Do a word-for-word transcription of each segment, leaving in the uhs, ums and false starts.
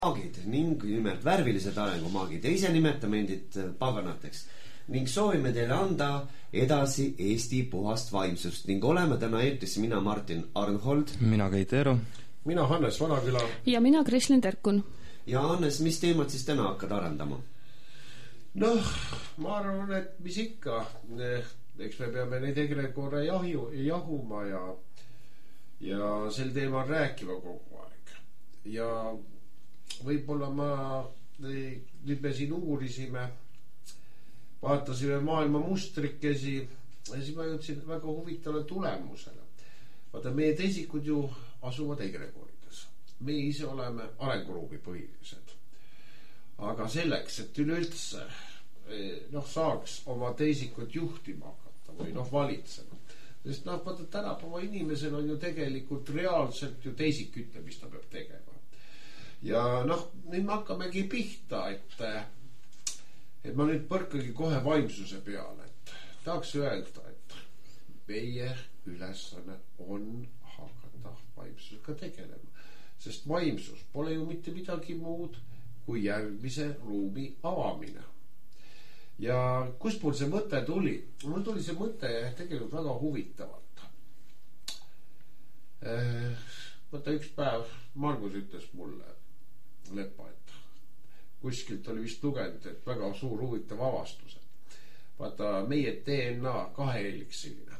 maagid ning nimelt värvilised arengumaagid ja ise nimetame endid paganateks ning soovime teile anda edasi Eesti puhast vaimsust ning oleme täna eetris mina Martin Arnhold, mina Keit Eero, mina Hannes Vanaküla ja mina Krislin Terkun. Ja Hannes, mis teemad siis täna hakkad arendama? Noh, ma arvan, et mis ikka, eks me peame neid egregoore jahu, jahuma ja, ja sel teemal rääkima kogu aeg ja võib-olla ma nüüd me siin uurisime, vaatasime maailma mustrikesi ja siis ma jõudsin väga huvitavale tulemusele. Vaata, meie teisikud ju asuvad egregorides. Me ise oleme arenguruumi põhilised. Aga selleks, et üleüldse noh, saaks oma teisikut juhtima hakata või noh, valitsema. Sest noh, vaata, tänapäeva inimesel on ju tegelikult reaalselt ju teisik ütle, mis ta peab tegema. Ja noh, nüüd me hakkamegi pihta, et, et ma nüüd põrkagi kohe vaimsuse peale, et tahaks öelda, et meie ülesanne on hakata vaimsusega tegelema. Sest vaimsus pole ju mitte midagi muud kui järgmise ruumi avamine. Ja kus mul see mõte tuli? Mul tuli see mõte tegelikult väga huvitavalt. Võtta üks päev Margus ütles mulle Lepa, et kuskilt oli vist lugenud, et väga suur huvitav avastus. Vaata, meie D N A kaheheeliksiline.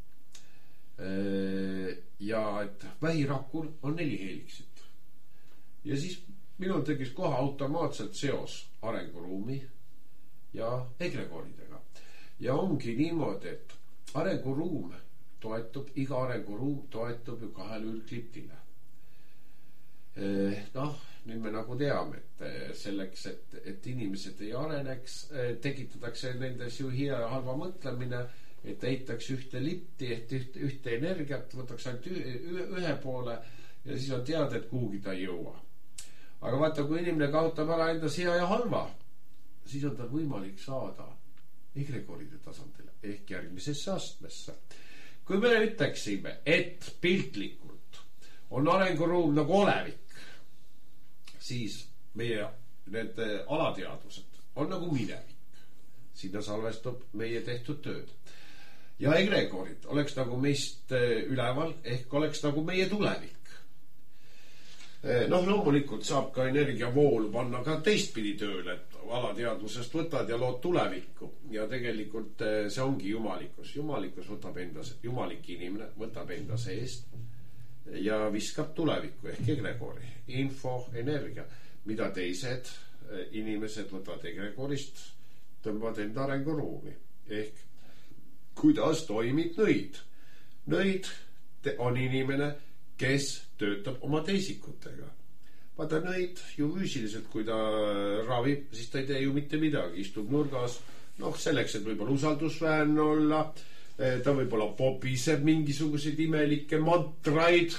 Ja et vähirakul on neli heeliksit. Ja siis minul tegis kohe automaatselt seos arenguruumi ja egregoridega. Ja ongi niimoodi, et arenguruum toetub, iga arenguruum toetub ju kahele ürkliptile. Noh, nüüd me nagu teame, et selleks, et, et inimesed ei areneks, tekitatakse nendes ju hea ja halva mõtlemine, et eitaks ühte lipti, et ühte, ühte energiat, võtaks ainult ühe poole ja siis on teada, et kuhugi ta ei jõua. Aga vaata, kui inimene kaotab ära endas hea ja halva, siis on tal võimalik saada egregoride tasandile ehk järgmisesse astmesse. Kui me ütleksime, et piltlikult on arenguruum nagu olevik, siis meie need alateadused on nagu minevik. Sinna salvestub meie tehtud tööd. Ja egregorid oleks nagu meist üleval, ehk oleks nagu meie tulevik. Noh, loomulikult saab ka energiavoolu panna ka teistpidi tööle, et alateadusest võtad ja lood tulevikku. Ja tegelikult see ongi jumalikus. Jumalikus võtab endas, jumalik inimene võtab enda seest ja viskab tulevikku ehk egregori, info, energia, mida teised inimesed võtavad egregorist, tõmbavad enda arenguruumi ehk kuidas toimib nõid. Nõid on inimene, kes töötab oma teisikutega. Vaata, nõid ju füüsiliselt, kui ta ravib, siis ta ei tee ju mitte midagi, istub nurgas, noh, selleks, et võib-olla usaldusväärne olla. Ta võib-olla pobiseb mingisuguseid imelikke mantraid,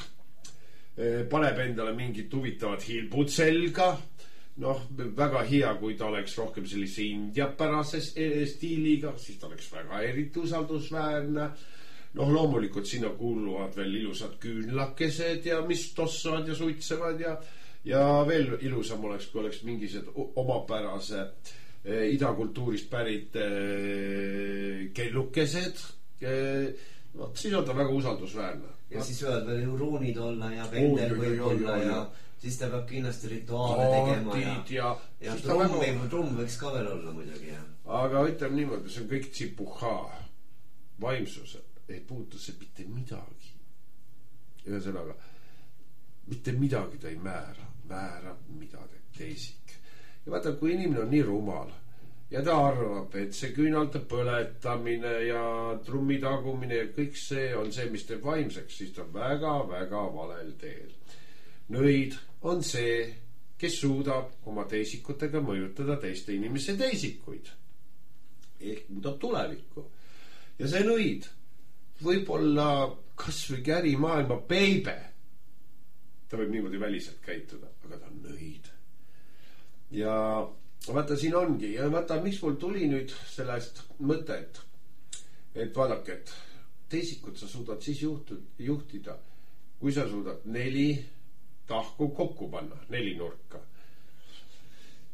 paneb endale mingit huvitavat hilbud selga. Noh, väga hea, kui ta oleks rohkem sellise indiapärase stiiliga, siis ta oleks väga eriti usaldusväärne. Noh, loomulikult sinna kuuluvad veel ilusad küünlakesed ja mis tossavad ja suitsevad ja, ja veel ilusam oleks, kui oleks mingised omapärase eh, idakultuurist pärit eh, kellukesed. No, siis on ta väga usaldusväärne. Ja no. Siis võivad veel ruunid olla ja vendel oh, võib olla ja, ja siis ta peab kindlasti rituaale tegema ja, ja, ja trumm, väga... trumm võiks ka veel olla muidugi. Ja. Aga ütleme niimoodi, see on kõik tsipuha vaimsusel. Ei puutu see mitte midagi. Ühesõnaga, mitte midagi ta ei määra. Määra, mida teeb teisik. Ja vaata, kui inimene on nii rumal ja ta arvab, et see küünalde põletamine ja trummi tagumine ja kõik see on see, mis teeb vaimseks, siis ta on väga-väga valel teel. Nõid on see, kes suudab oma teisikutega mõjutada teiste inimese teisikuid. Ehk muudab tulevikku. Ja see nõid võib-olla kas või käri maailma peibe. Ta võib niimoodi väliselt käituda, aga ta on nõid. Ja vaata, siin ongi. Ja vaata, miks mul tuli nüüd sellest mõtet, et vaadake, et teisikut sa suudad siis juhtida, kui sa suudad neli tahku kokku panna, neli nurka.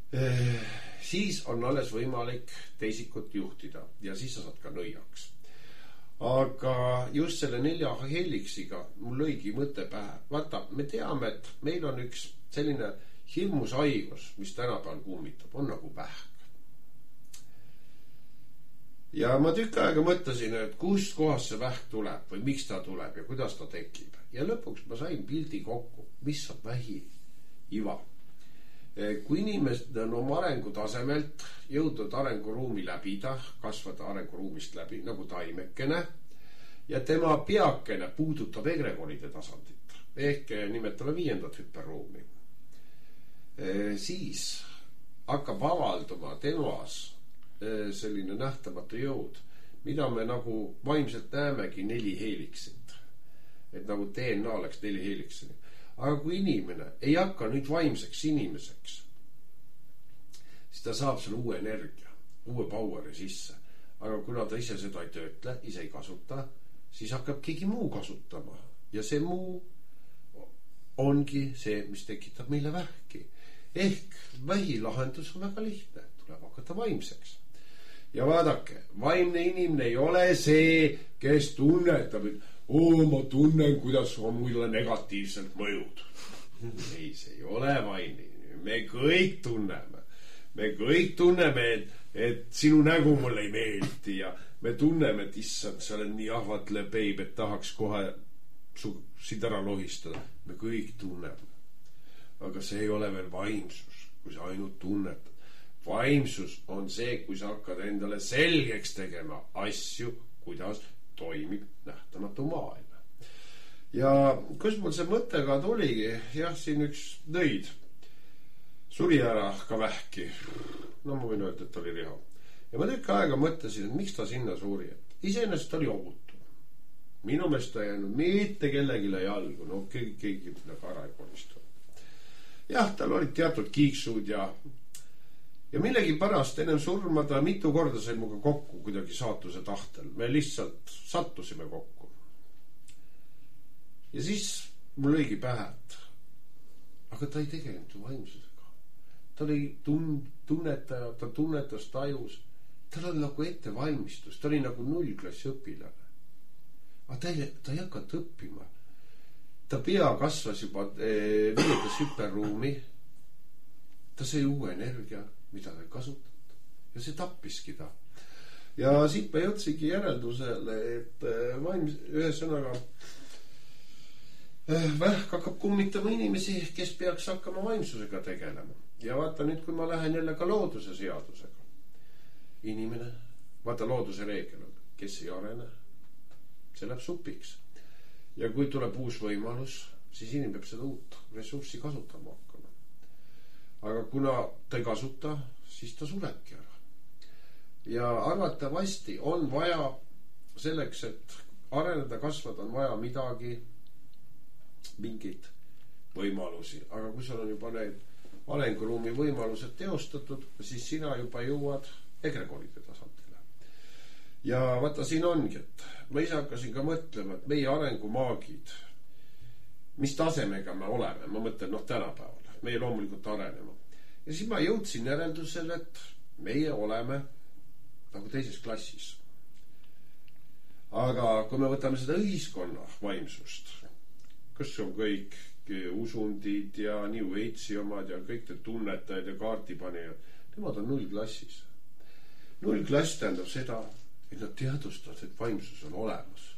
siis on alles võimalik teisikut juhtida ja siis sa saad ka nõiaks. Aga just selle nelja heliksiga mul lõigi mõte pähe. Vaata, me teame, et meil on üks selline hirmus haigus, mis tänapäeval kummitab, on nagu vähk. Ja ma tükk aega mõtlesin, et kust kohast see vähk tuleb või miks ta tuleb ja kuidas ta tekib. Ja lõpuks ma sain pildi kokku, mis on vähi iva. Kui inimesed on oma arengutasemelt jõudnud arenguruumi läbida, kasvada arenguruumist läbi nagu taimekene ja tema peakene puudutab egregoride tasandit ehk nimetame viiendat hüperruumi, siis hakkab avalduma temas selline nähtamatu jõud, mida me nagu vaimselt näemegi neli heeliksit, et nagu D N A oleks neli heeliksini. Aga kui inimene ei hakka nüüd vaimseks inimeseks, siis ta saab selle uue energia, uue poweri sisse. Aga kuna ta ise seda ei töötle, ise ei kasuta, siis hakkab keegi muu kasutama. Ja see muu ongi see, mis tekitab meile vähki. Ehk vähi lahendus on väga lihtne, tuleb hakata vaimseks. Ja vaadake, vaimne inimene ei ole see, kes tunnetab, et oo, ma tunnen, kuidas on mulle negatiivselt mõjud. Ei, see ei ole vaimne. Me kõik tunneme. Me kõik tunneme, et, et sinu nägu mulle ei meeldi ja me tunneme, et issand, sa oled nii ahvatle peib, et tahaks kohe su, sind ära lohistada. Me kõik tunneme. Aga see ei ole veel vaimsus, kui sa ainult tunnetad. Vaimsus on see, kui sa hakkad endale selgeks tegema asju, kuidas toimib nähtamatu maailm. Ja kus mul see mõte ka tuligi, jah, siin üks nõid suri ära ka vähki. No ma võin öelda, et oli Riho. Ja ma tükk aega mõtlesin, et miks ta sinna suri. Iseenesest oli ohutu. Minu meelest ta jäänud mitte kellegile jalgu. No keegi, keegi nagu ära ei koristu. Jah, tal olid teatud kiiksud ja Ja millegi pärast ennem surma ta mitu korda sai muga kokku kuidagi saatuse tahtel. Me lihtsalt sattusime kokku. Ja siis mul lõigi pähed. Aga ta ei tegelenud ju vaimsusega. Ta oli tun- tunnetaja, ta tunnetas tajus. Tal oli nagu ette valmistus. Ta oli nagu nullklassi õpilane. Aga ta ei, ta ei hakanud õppima. Ta pea kasvas juba eh, viiendas hüperruumi. Ta sai uue energia, mida ta ei kasutanud. Ja see tappiski ta. Ja siit me jõudsigi järeldusele, et vaims, ühesõnaga vähk hakkab kummitama inimesi, kes peaks hakkama vaimsusega tegelema. Ja vaata nüüd, kui ma lähen jälle ka looduse seadusega. Inimene, vaata looduse reegel, kes ei arene, see läheb supiks. Ja kui tuleb uus võimalus, siis inimene peab seda uut ressurssi kasutama hakkama. Aga kuna ta ei kasuta, siis ta sulebki ära. Ja arvatavasti on vaja selleks, et areneda, kasvada, on vaja midagi, mingit võimalusi. Aga kui sul on juba need arenguruumi võimalused teostatud, siis sina juba jõuad egregoride tasandile. Ja vaata, siin ongi, et ma ise hakkasin ka mõtlema, et meie arengumaagid, mis tasemega me oleme, ma mõtlen, noh, tänapäeval. Meie loomulikult arenema. Ja siis ma jõudsin järeldusele, et meie oleme nagu teises klassis. Aga kui me võtame seda ühiskonna vaimsust, kus on kõik usundid ja New Age'i omad ja kõik need tunnetajad ja kaartipanijad, nemad on null klassis. Null klass tähendab seda, et nad teadvustavad, et vaimsus on olemas.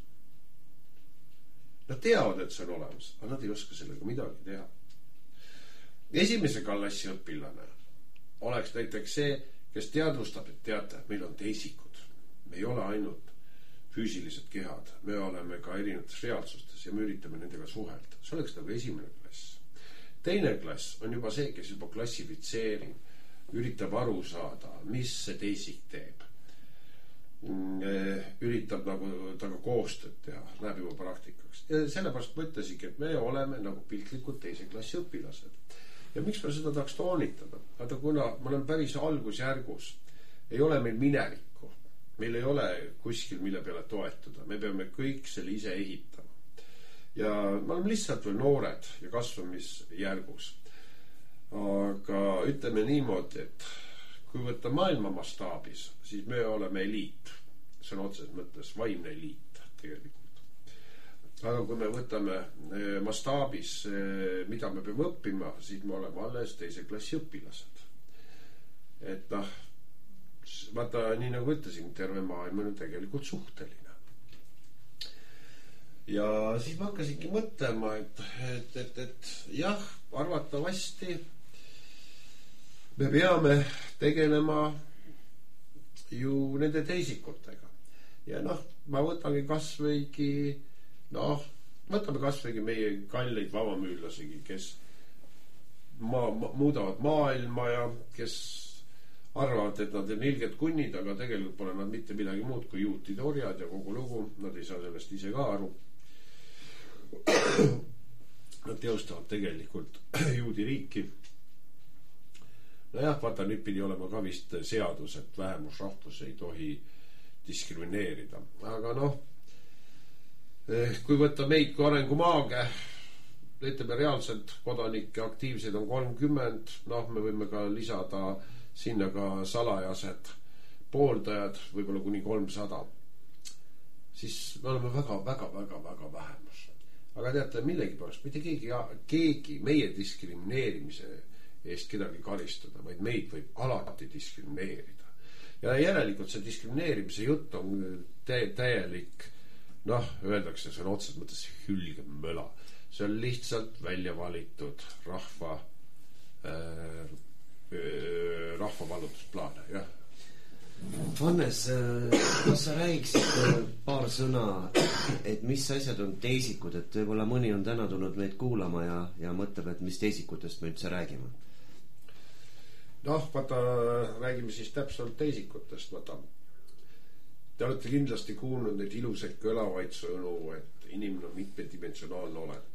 Nad teavad, et see on olemas, aga nad ei oska sellega midagi teha. Esimese klassi õpilane oleks näiteks see, kes teadvustab, et teate, meil on teisikud. Me ei ole ainult füüsilised kehad. Me oleme ka erinevates reaalsustes ja me üritame nendega suhelda. See oleks nagu esimene klass. Teine klass on juba see, kes juba klassifitseerib, üritab aru saada, mis see teisik teeb. Üritab nagu taga koostööd teha, läheb juba praktikaks. Ja sellepärast mõtlesingi, et me oleme nagu piltlikud teise klassi õpilased. Ja miks ma seda tahaks toonitada? Aga kuna ma olen päris algusjärgus, ei ole meil minevikku. Meil ei ole kuskil, mille peale toetuda. Me peame kõik selle ise ehitama. Ja me oleme lihtsalt veel noored ja kasvamisjärgus. aga ütleme niimoodi, et kui võtta maailma mastaabis, siis me oleme eliit. See on otseses mõttes vaimne eliit tegelikult. Aga kui me võtame mastaabis, mida me peame õppima, siis me oleme alles teise klassi õpilased. Et noh, vaata, nii nagu ütlesin, terve maailm on tegelikult suhteline. Ja siis ma hakkasingi mõtlema, et, et, et, et jah, arvatavasti me peame tegelema ju nende teisikutega. Ja noh, ma võtangi kasvõigi noh, võtame kasvõigi meie kalleid vabamüülasegi, kes ma, ma, muudavad maailma ja kes arvavad, et nad on ilged kunnid, aga tegelikult pole nad mitte midagi muud kui juutid orjad ja kogu lugu. Nad ei saa sellest ise ka aru. Nad teostavad tegelikult juudi riiki. No jah, vaata, nüüd pidi olema ka vist seadus, et vähemusrahvus ei tohi diskrimineerida. Aga noh, kui võtta meid kui arengumaage, ütleme reaalselt kodanike aktiivseid on kolmkümmend, noh, me võime ka lisada sinna ka salajased pooldajad, võib-olla kuni kolmsada. Siis me oleme väga, väga, väga, väga vähemus. Aga teate, millegi pärast, mitte keegi, keegi meie diskrimineerimise eest kedagi karistada, vaid meid võib alati diskrimineerida. Ja järelikult see diskrimineerimise jutt on tä- täielik, noh, öeldakse, see on otseselt mõttes hülge möla. See on lihtsalt välja valitud rahva äh, äh, rahva vallutusplaane, jah. Hannes, kas sa räägiksid paar sõna, et mis asjad on teisikud, et võib-olla mõni on täna tulnud meid kuulama ja, ja mõtleb, et mis teisikutest me üldse räägime? Noh, vaata, räägime siis täpselt teisikutest, vaata. Te olete kindlasti kuulnud neid ilusaid kõlavaid sõnu, et inimene on mitmedimensionaalne olend.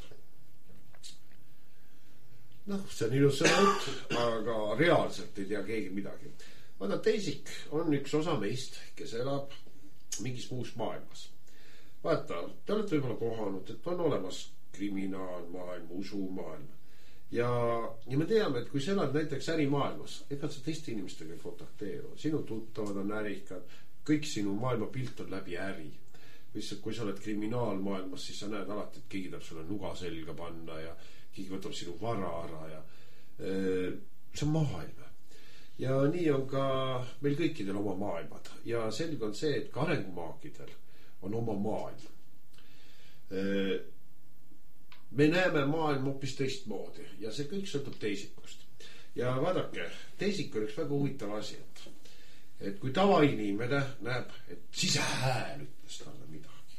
Noh, see on ilus sõnut, aga reaalselt ei tea keegi midagi. Vaata, teisik on üks osa meist, kes elab mingis muus maailmas. Vaata, te olete võib-olla kohanud, et on olemas kriminaalmaailm, usumaailm. Ja, ja me teame, et kui sa elad näiteks ärimaailmas, ega sa teiste inimestega ei kontakteeru. Sinu tuttavad on ärikad, kõik sinu maailma pilt on läbi äri. Kui sa oled kriminaalmaailmas, siis sa näed alati, et keegi tahab sulle nuga selga panna ja keegi võtab sinu vara ära ja ee, see on maailm. Ja nii on ka meil kõikidel oma maailmad. Ja selge on see, et ka arengumaagidel on oma maailm. Ee, me näeme maailma hoopis teistmoodi ja see kõik sõltub teisikust. Ja vaadake, teisik on üks väga huvitav asi, et, et kui tavainimene näeb, et sisehääl ütles talle midagi.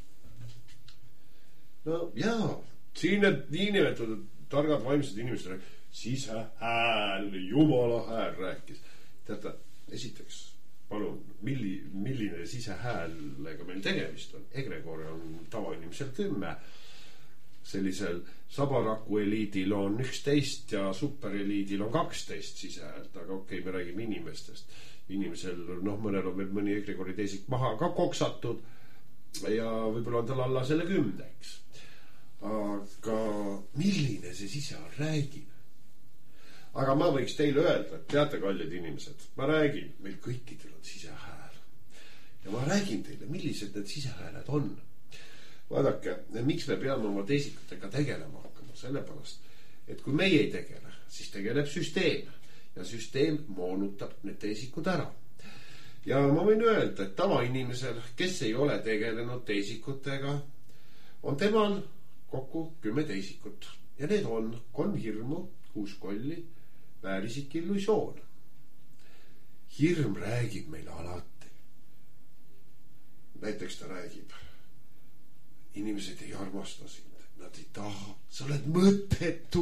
No jaa, siin need nii nimetatud targad vaimsed inimesed, sisehääl, jumala hääl rääkis. Teata, esiteks, palun, milli, milline sisehäälega meil tegemist on? Egregor on tavainimesel kümme. Sellisel sabaraku eliidil on üksteist ja supereliidil on kaksteist sisehäält, aga okei, me räägime inimestest. Inimesel, noh, mõnel on veel mõni Egregori teisik maha ka koksatud ja võib-olla on tal alla selle kümneks. Aga milline see sisehääl räägib? Aga ma võiks teile öelda, et teate, kallid inimesed, ma räägin, meil kõikidel on sisehääl. Ja ma räägin teile, millised need sisehääled on. Vaadake, miks me peame oma teisikutega tegelema hakkama? Sellepärast, et kui meie ei tegele, siis tegeleb süsteem. Ja süsteem moonutab need teisikud ära. Ja ma võin öelda, et tavainimesel, kes ei ole tegelenud teisikutega, on temal kokku kümme teisikut. Ja need on kolm hirmu, kuus kolli, väärisik illusioon. Hirm räägib meile alati. Näiteks ta räägib, inimesed ei armasta sind, nad ei taha, sa oled mõttetu.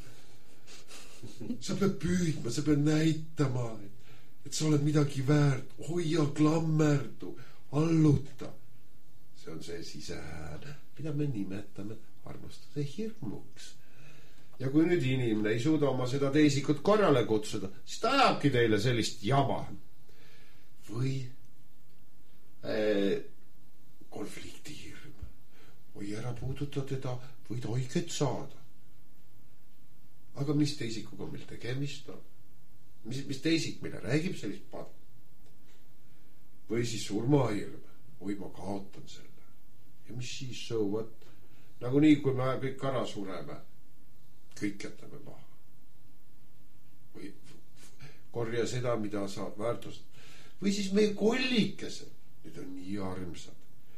Sa pead püüdma, sa pead näitama, et, et sa oled midagi väärt, hoia klammerdu, alluta. See on see sisehääl, mida me nimetame armastuse hirmuks. Ja kui nüüd inimene ei suuda oma seda teisikut korrale kutsuda, siis ta ajabki teile sellist jama. Või äh, konflikti hirm. Või ära puuduta teda, võid oiget saada. aga mis teisikuga meil tegemist on? Mis, mis teisik meile räägib sellist pad? Või siis surmahirm. Oi, ma kaotan selle. Ja mis siis sõuvad? Nagu nii, kui me kõik ära sureme, kõik jätame maha. Või korja seda, mida sa väärtustad. Või siis meie kollikesed. Need on nii armsad.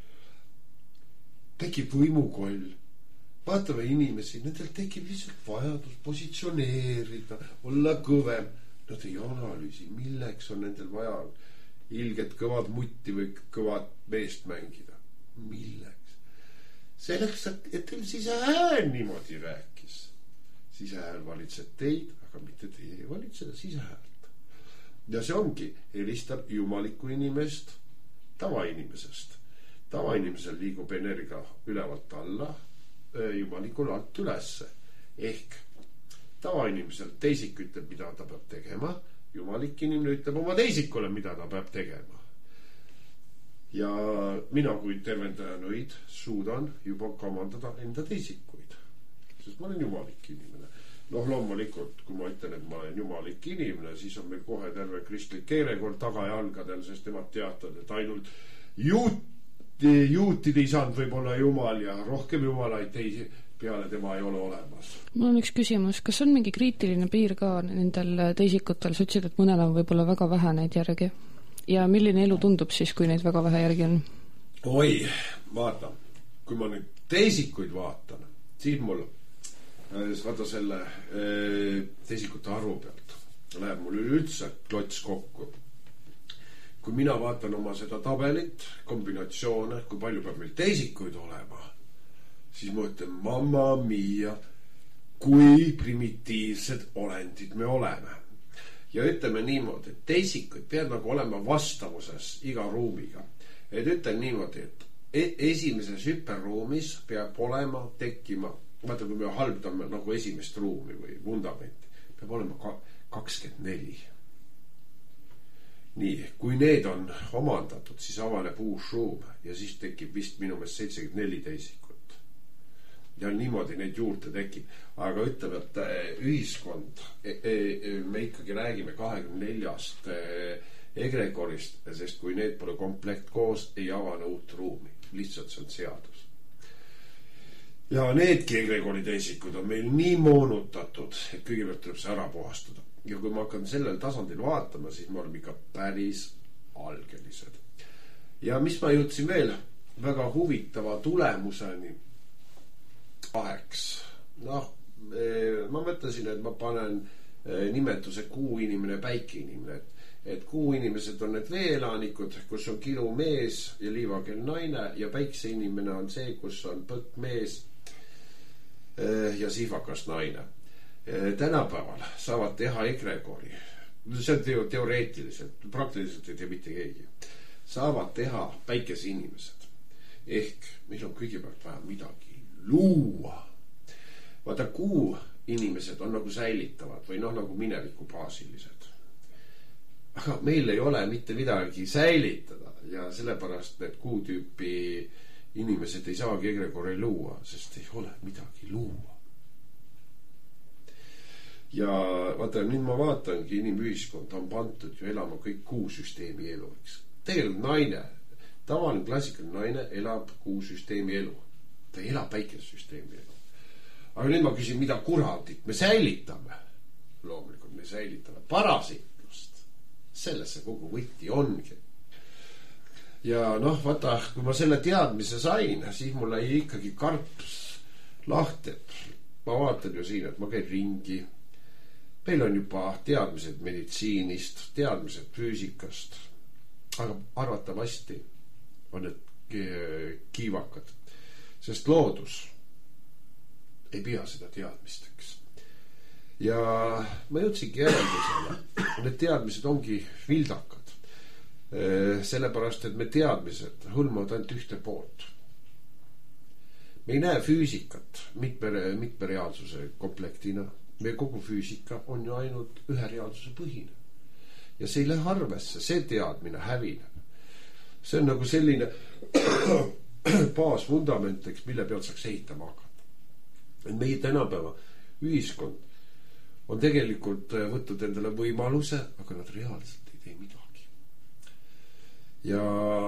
Tekib võimukoll. Vaatame inimesi, nendel tekib lihtsalt vajadus positsioneerida, olla kõvem. Nad ei analüüsi, milleks on nendel vaja ilget kõvad mutti või kõvad meest mängida. Milleks? Selleks, et teil sisehääl niimoodi rääkis. Sisehääl valitseb teid, aga mitte teie ei valitseda sisehäält. Ja see ongi, helistab jumalikku inimest tavainimesest. Tavainimesel liigub energia ülevalt alla, jumalikul alt ülesse. Ehk tavainimesel teisik ütleb, mida ta peab tegema. Jumalik inimene ütleb oma teisikule, mida ta peab tegema. Ja mina kui tervendaja nõid suudan juba kamandada enda teisikuid. Sest ma olen jumalik inimene. Noh, loomulikult, kui ma ütlen, et ma olen jumalik inimene, siis on meil kohe terve kristlik keerekord taga ja algadel, sest nemad teatavad, et ainult juut, juutid ei saanud võib-olla jumal ja rohkem jumalaid teisi peale tema ei ole olemas. Mul on üks küsimus, kas on mingi kriitiline piir ka nendel teisikutel? Sa ütlesid, et mõnel on võib-olla väga vähe neid järgi. Ja milline elu tundub siis, kui neid väga vähe järgi on? Oi, vaata, kui ma nüüd teisikuid vaatan, siis mul vaata selle teisikute arvu pealt läheb mul üleüldse klots kokku. Kui mina vaatan oma seda tabelit, kombinatsioone, kui palju peab meil teisikuid olema, siis ma ütlen, mamma mia, kui primitiivsed olendid me oleme. Ja ütleme niimoodi, et teisikuid peab nagu olema vastavuses iga ruumiga. Et ütlen niimoodi, et esimeses hüperruumis peab olema tekkima, vaata kui me halbdame nagu esimest ruumi või vundamenti, peab olema kakskümmend neli. Nii, kui need on omandatud, siis avaneb uus ruum ja siis tekib vist minu meelest seitsekümmend neli teisikut. Ja niimoodi neid juurde tekib. Aga ütleme, et ühiskond, me ikkagi räägime kahekümne neljast egregorist, sest kui need pole komplekt koos, ei avane uut ruumi. Lihtsalt see on seadus. Ja needki egregori teisikud on meil nii moonutatud, et kõigepealt tuleb see ära puhastada. Ja kui ma hakkan sellel tasandil vaatama, siis me oleme ikka päris algelised. Ja mis ma jõudsin veel väga huvitava tulemuseni kaheks. Noh, ma mõtlesin, et ma panen nimetuse kuu inimene, päike inimene. Et, et kuu inimesed on need veelaanikud, kus on kilu mees ja liivakell naine ja päikse inimene on see, kus on põkk mees ja sihvakas naine. Tänapäeval saavad teha egregori. See on teoreetiliselt, praktiliselt ei tee mitte keegi. Saavad teha päikese inimesed. Ehk meil on kõigepealt vaja midagi luua. Vaata, kuu inimesed on nagu säilitavad või noh, nagu mineviku baasilised. Aga meil ei ole mitte midagi säilitada ja sellepärast need kuutüüpi inimesed ei saagi egregori luua, sest ei ole midagi luua. Ja vaata, nüüd ma vaatangi, inimühiskond on pantud ju elama kõik kuusüsteemi elu, eks. Tegelikult naine, tavaline klassikaline naine elab kuusüsteemi elu. Ta ei ela päikesüsteemi elu. Aga nüüd ma küsin, mida kuradit me säilitame? Loomulikult me säilitame parasitlust. Selles see kogu võti ongi. Ja noh, vaata, kui ma selle teadmise sain, siis mul ei ikkagi karps lahti. Ma vaatan ju siin, et ma käin ringi. Meil on juba teadmised meditsiinist, teadmised füüsikast, aga arvatavasti on need kiivakad, sest loodus ei pea seda teadmisteks. Ja ma jõudsingi järeldusele, need teadmised ongi vildakad, sellepärast, et me teadmised hõlmavad ainult ühte poolt. Me ei näe füüsikat mitme, mitme reaalsuse komplektina. Meie kogu füüsika on ju ainult ühe reaalsuse põhine. Ja see ei lähe arvesse, see teadmine hävineb. See on nagu selline baasvundament, mille pealt saaks ehitama hakata. Et meie tänapäeva ühiskond on tegelikult võtnud endale võimaluse, aga nad reaalselt ei tee midagi. Ja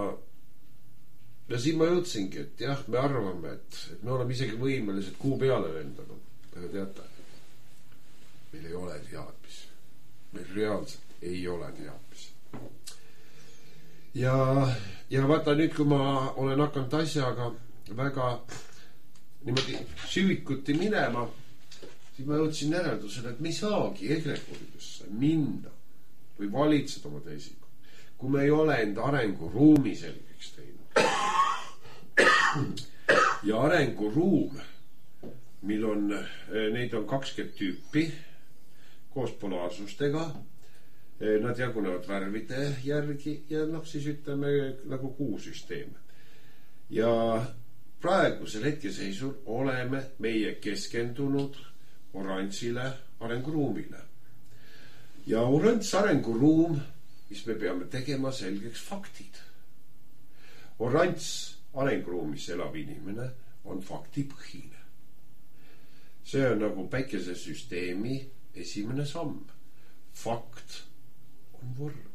ja siin ma jõudsingi, et jah, me arvame, et, et me oleme isegi võimelised kuu peale lendanud. Aga teate, meil ei ole teadmisi. Meil reaalselt ei ole teadmisi. Ja, ja vaata nüüd, kui ma olen hakanud asjaga väga niimoodi süvikuti minema, siis ma jõudsin järeldusele, et me ei saagi egregoridesse minna või valitseda oma teisikud, kui me ei ole enda arenguruumi selgeks teinud. Ja arenguruum, mil on, neid on kakskümmend tüüpi koos polaarsustega, nad jagunevad värvide järgi ja noh, siis ütleme nagu kuusüsteem. Ja praegusel hetkeseisul oleme meie keskendunud oranžile arenguruumile. Ja oranž arenguruum, mis me peame tegema selgeks faktid. Oranž arenguruumis elav inimene on faktipõhine. See on nagu päikesesüsteemi esimene samm. Fakt on vorm.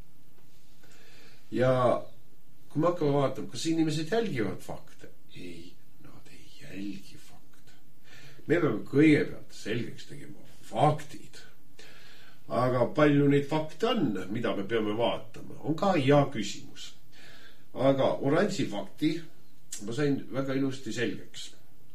Ja kui me hakkame vaatama, kas inimesed jälgivad fakte? Ei, nad ei jälgi fakte. Me peame kõigepealt selgeks tegema faktid. Aga palju neid fakte on, mida me peame vaatama, on ka hea küsimus. Aga oranži fakti ma sain väga ilusti selgeks.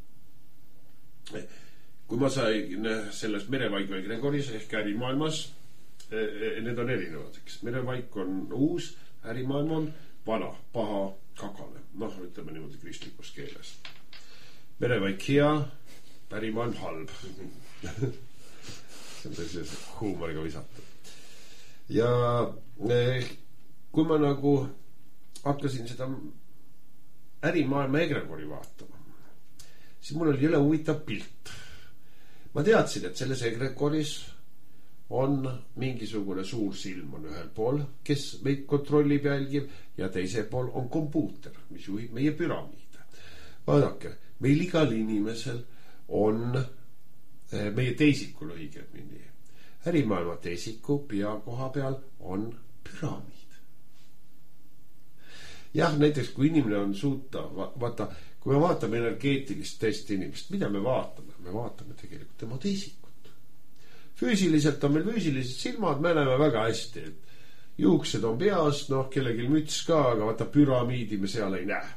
Kui ma sain selles merevaigu egregoris ehk ärimaailmas, need on erinevad, eks. Merevaik on uus, ärimaailm on vana, paha, kakane. Noh, ütleme niimoodi kristlikus keeles. Merevaik hea, ärimaailm halb. See on tõesti huumoriga visata. Ja kui ma nagu hakkasin seda ärimaailma egregori vaatama, siis mul oli jõle huvitav pilt. Ma teadsin, et selles egregoris on mingisugune suur silm on ühel pool, kes meid kontrollib ja jälgib, ja teise pool on kompuuter, mis juhib meie püramiide. Vaadake, meil igal inimesel on meie teisikul õigemini. Ärimaailma teisiku pea koha peal on püramiid. Jah, näiteks kui inimene on suuta, vaata, kui me vaatame energeetilist teist inimest, mida me vaatame? Me vaatame tegelikult tema teisikut. Füüsiliselt on meil füüsilised silmad, me näeme väga hästi, et juuksed on peas, noh, kellelgi müts ka, aga vaata püramiidi me seal ei näe.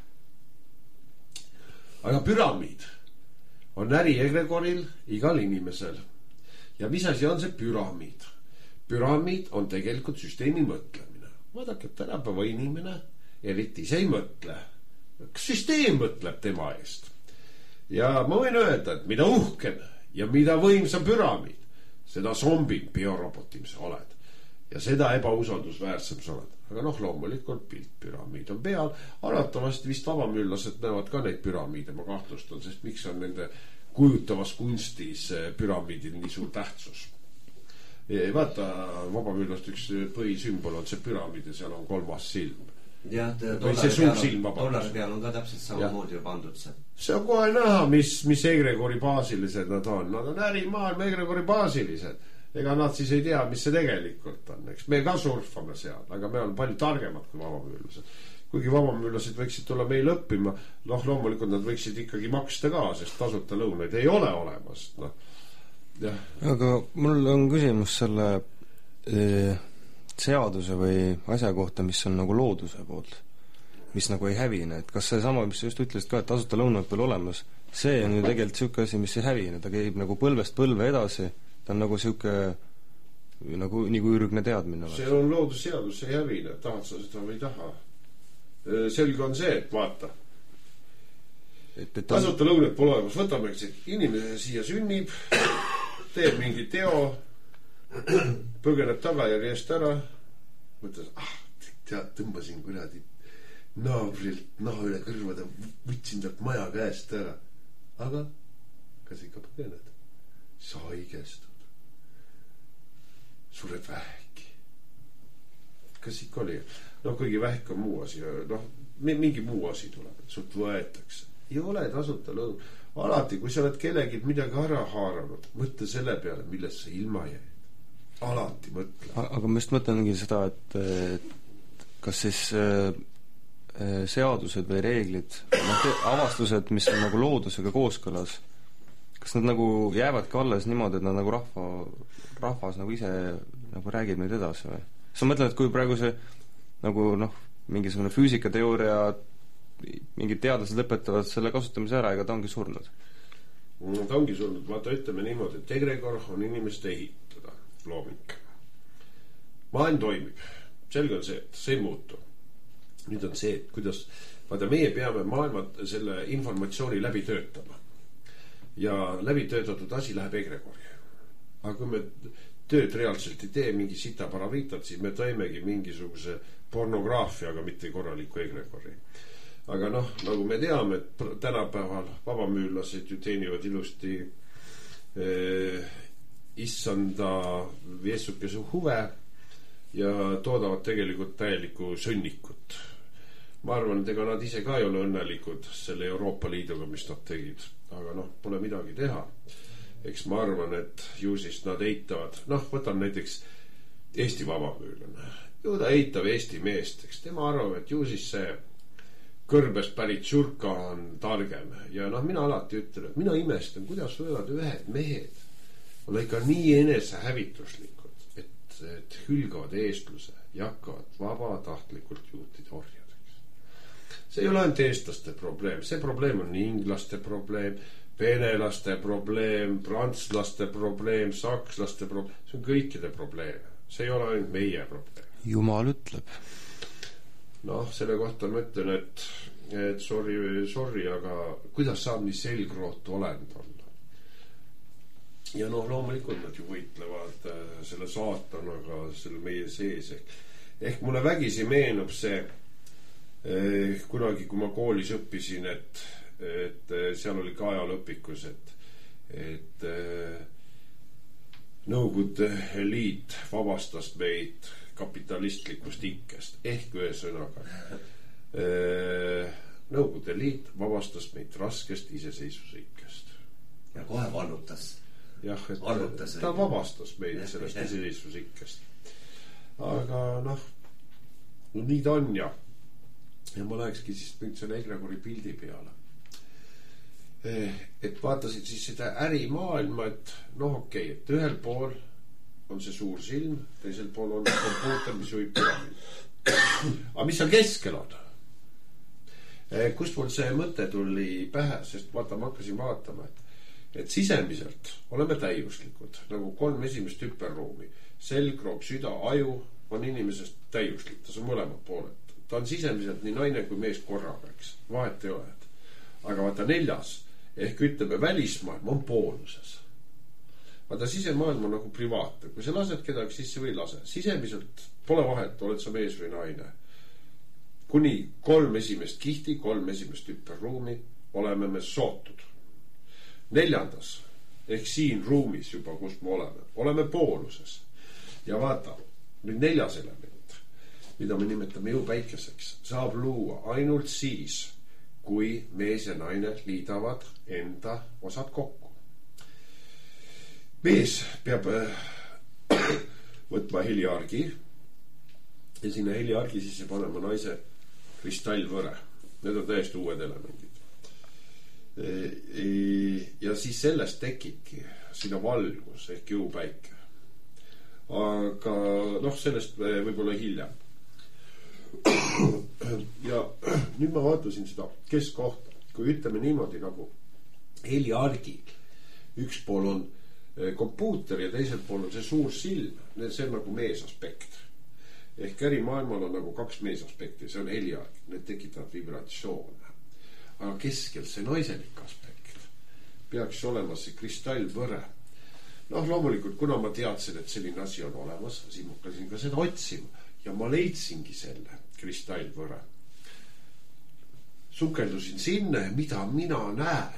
Aga püramiid on äri egregoril igal inimesel. Ja mis asi on see püramiid? Püramiid on tegelikult süsteemi mõtlemine. Vaadake, tänapäeva inimene eriti ise ei mõtle. Süsteem mõtleb tema eest. Ja ma võin öelda, et mida uhkem ja mida võimsam püramiid, seda zombim biorobotim sa oled. Ja seda ebausaldusväärsem sa oled. Aga noh, loomulikult pilt püramiid on peal. Arvatavasti vist vabamüüllased näevad ka neid püramiide, ma kahtlustan, sest miks on nende kujutavas kunstis püramiidil nii suur tähtsus. Vaata, vabamüülast üks põhisümbol on see püramiid ja seal on kolmas silm. Ja, dollari peal on ka täpselt samamoodi juba andud see. See on kohe näha, mis, mis egregori baasilised nad on. Nad on ärimaailma egregori baasilised. Ega nad siis ei tea, mis see tegelikult on. Eks me ka surfame seal, aga me on palju targemad kui vabamüüllased. Kuigi vabamüüllased võiksid tulla meil õppima, noh, loomulikult nad võiksid ikkagi maksta ka, sest tasuta lõunaid ei ole olemas. No. Ja. Aga mul on küsimus selle e, seaduse või asja kohta, mis on nagu looduse poolt, mis nagu ei hävine. Et kas see sama, mis sa just ütlesid ka, et tasuta lõunad peal olemas, see on ju tegelikult siuke asi, mis ei hävine. Ta käib nagu põlvest põlve edasi. Ta on nagu siuke nagu nii kui ürgne teadmine. See on loodusseadus, see ei hävine. Tahad sa seda või ei taha? Selge on see, et vaata. Et, et on... Tasuta lõunad pole olemas. Võtame, et inimene siia sünnib, teeb mingi teo, põgeneb tagajärjest ära, mõtles, ah, tead, tõmbasin kuradi naabrilt naha üle kõrvade, võtsin talt maja käest ära. Aga kas ikka põgened? Sa haigestud. Sured vähki. Kas ikka oli? No kuigi vähk on muu asi, noh, mingi muu asi tuleb, sult võetakse. Ei ole tasuta lõun. alati, kui sa oled kellegi midagi ära haaranud, mõtle selle peale, millest sa ilma jäid. Alati mõtle. Aga ma just mõtlengi seda, et, et kas siis äh, seadused või reeglid, avastused, mis on nagu loodusega kooskõlas, kas nad nagu jäävadki alles niimoodi, et nad nagu rahva, rahvas nagu ise nagu räägib neid edasi või? Sa mõtled, et kui praegu see nagu noh, mingisugune füüsikateooria mingid teadlased lõpetavad selle kasutamise ära, ega ta ongi surnud? No, ta ongi surnud. Vaata, ütleme niimoodi, et egregor on inimeste ehitada looming. Maailm toimib. Selge on see, et see ei muutu. Nüüd on see, et kuidas vaata, meie peame maailma selle informatsiooni läbi töötama. Ja läbi töötatud asi läheb egregori. Aga kui me tööd reaalselt ei tee mingi sita paraviitat, siis me toimegi mingisuguse pornograafiaga, mitte korraliku egregori. Aga noh, nagu me teame, et tänapäeval vabamüürlased ju teenivad ilusti eh, issanda Jeesukese huve ja toodavad tegelikult täielikku sõnnikut. Ma arvan, et ega nad ise ka ei ole õnnelikud selle Euroopa Liiduga, mis nad tegid. Aga noh, pole midagi teha. Eks ma arvan, et ju siis nad eitavad. Noh, võtan näiteks Eesti vabamüürlane. Ju ta eitav Eesti meest. Eks tema arvab, et ju siis see kõrbest pärit surka on targem. Ja noh, mina alati ütlen, et mina imestan, kuidas võivad ühed mehed olla ikka nii enesehävituslikud, et, et hülgavad eestluse ja hakkavad vabatahtlikult juutide orjadeks. See ei ole ainult eestlaste probleem. See probleem on inglaste probleem, venelaste probleem, prantslaste probleem, sakslaste probleem. See on kõikide probleem. See ei ole ainult meie probleem. Jumal ütleb. Noh, selle kohta ma ütlen, et, et sorry, sorry, aga kuidas saab nii selgroot olend olla? Ja noh, loomulikult nad ju võitlevad selle saatanaga, selle meie sees. Ehk, ehk mulle vägisi meenub see eh, kunagi, kui ma koolis õppisin, et, et seal oli ka ajalõpikus, et, et eh, Nõukogude Liit vabastas meid kapitalistlikust ikkest. Ehk ühesõnaga Nõukogude Liit vabastas meid raskest iseseisvuse ikkest. Ja kohe vallutas. Jah, et Vallutas, ta vabastas meid ja, sellest iseseisvuse ikkest. Aga noh, no nii ta on ja. Ja ma lähekski siis nüüd selle egregori pildi peale. Et vaatasid siis seda ärimaailma, et noh okei, et ühel pool on see suur silm, teisel pool on kompuuter, mis juhib püramiid. Aga mis seal keskel on? Kust mul see mõte tuli pähe, sest vaata, ma hakkasin vaatama, et, et sisemiselt oleme täiuslikud, nagu kolm esimest hüperruumi. Selgroog, süda, aju on inimesest täiuslik, ta on mõlemad pooled. Ta on sisemiselt nii naine kui mees korraga, eks. Vahet ei ole. Aga vaata neljas, ehk ütleme välismaailm on pooluses. Vaata sisemaailm on nagu privaatne. Kui sa lased kedagi sisse või lase, sisemiselt pole vahet, oled sa mees või naine. Kuni kolm esimest kihti, kolm esimest hüperruumi oleme me sootud. Neljandas, ehk siin ruumis juba, kus me oleme, oleme pooluses. Ja vaata, nüüd neljas element, mida me nimetame jõupäikeseks, saab luua ainult siis, kui mees ja naine liidavad enda osad kokku. Mees peab võtma heliargi ja sinna heliargi sisse panema naise kristallvõre. Need on täiesti uued elemendid. Ja siis sellest tekibki sinna valgus ehk jõupäike. Aga noh, sellest võib-olla hiljem. Ja nüüd ma vaatasin seda keskkohta, kui ütleme niimoodi nagu heliargi. Üks pool on kompuuter ja teisel pool on see suur silm. See on nagu meesaspekt. Ehk ärimaailmal on nagu kaks meesaspekti. See on heliarg, need tekitavad vibratsioone. Aga keskel see naiselik aspekt peaks olema see kristallvõre. Noh, loomulikult, kuna ma teadsin, et selline asi on olemas, siis ma hakkasin ka seda otsima ja ma leidsingi selle kristallvõre. Sukeldusin sinna ja mida mina näen.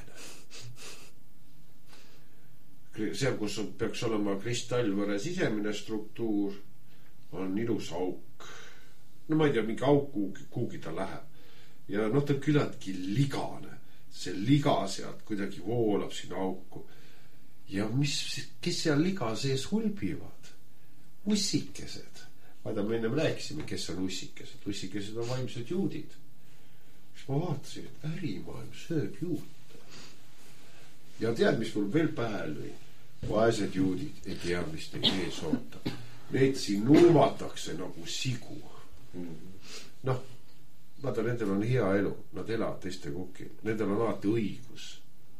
Seal, kus on, peaks olema kristallvõre sisemine struktuur, on ilus auk. No ma ei tea, mingi auk kuugi, kuugi ta läheb. Ja noh, ta on küllaltki ligane. see liga sealt kuidagi voolab sinna auku. Ja mis, kes seal liga sees hulbivad? Ussikesed. Vaida, me ennem rääkisime, kes on ussikesed. Ussikesed on vaimsed juudid. Siis ma vaatasin, et ärimaailm sööb juute. Ja tead, mis mul veel pähe lõi? Vaesed juudid ei tea, mis neid ees oota. Neid siin nuumatakse nagu sigu. Noh, vaata, nendel on hea elu. Nad elavad teiste kukil. Nendel on alati õigus.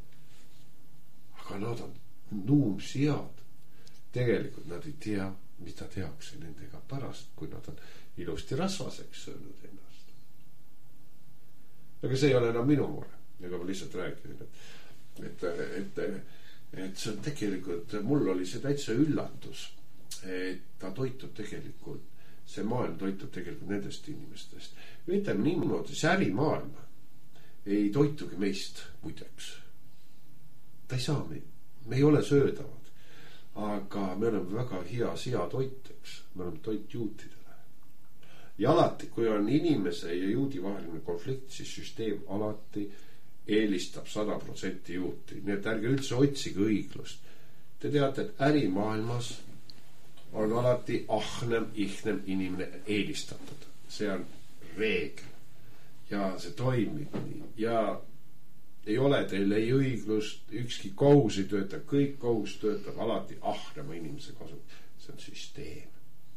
Aga nad on nuumsiad. Tegelikult nad ei tea, mida tehakse nendega pärast, kui nad on ilusti rasvaseks söönud ennast. Aga see ei ole enam minu mure. Ega ma lihtsalt rääkisin, et, et, et, et see on tegelikult, mul oli see täitsa üllatus, et ta toitub tegelikult, see maailm toitub tegelikult nendest inimestest. Ütleme niimoodi, see ärimaailm ei toitugi meist muideks. Ta ei saa meid. Me ei ole söödavad, aga me oleme väga hea seatoiteks. Me oleme toit juutidele. Ja alati, kui on inimese ja juudi vaheline konflikt, siis süsteem alati eelistab sada protsenti juuti. Nii et ärge üldse otsige õiglust. Te teate, et ärimaailmas on alati ahnem, ihnem inimene eelistatud. See on reegel. Ja see toimib nii. Ja ei ole teil ei õiglust, ükski kohus ei tööta, kõik kohus töötab alati ahnema inimese kasu. See on süsteem.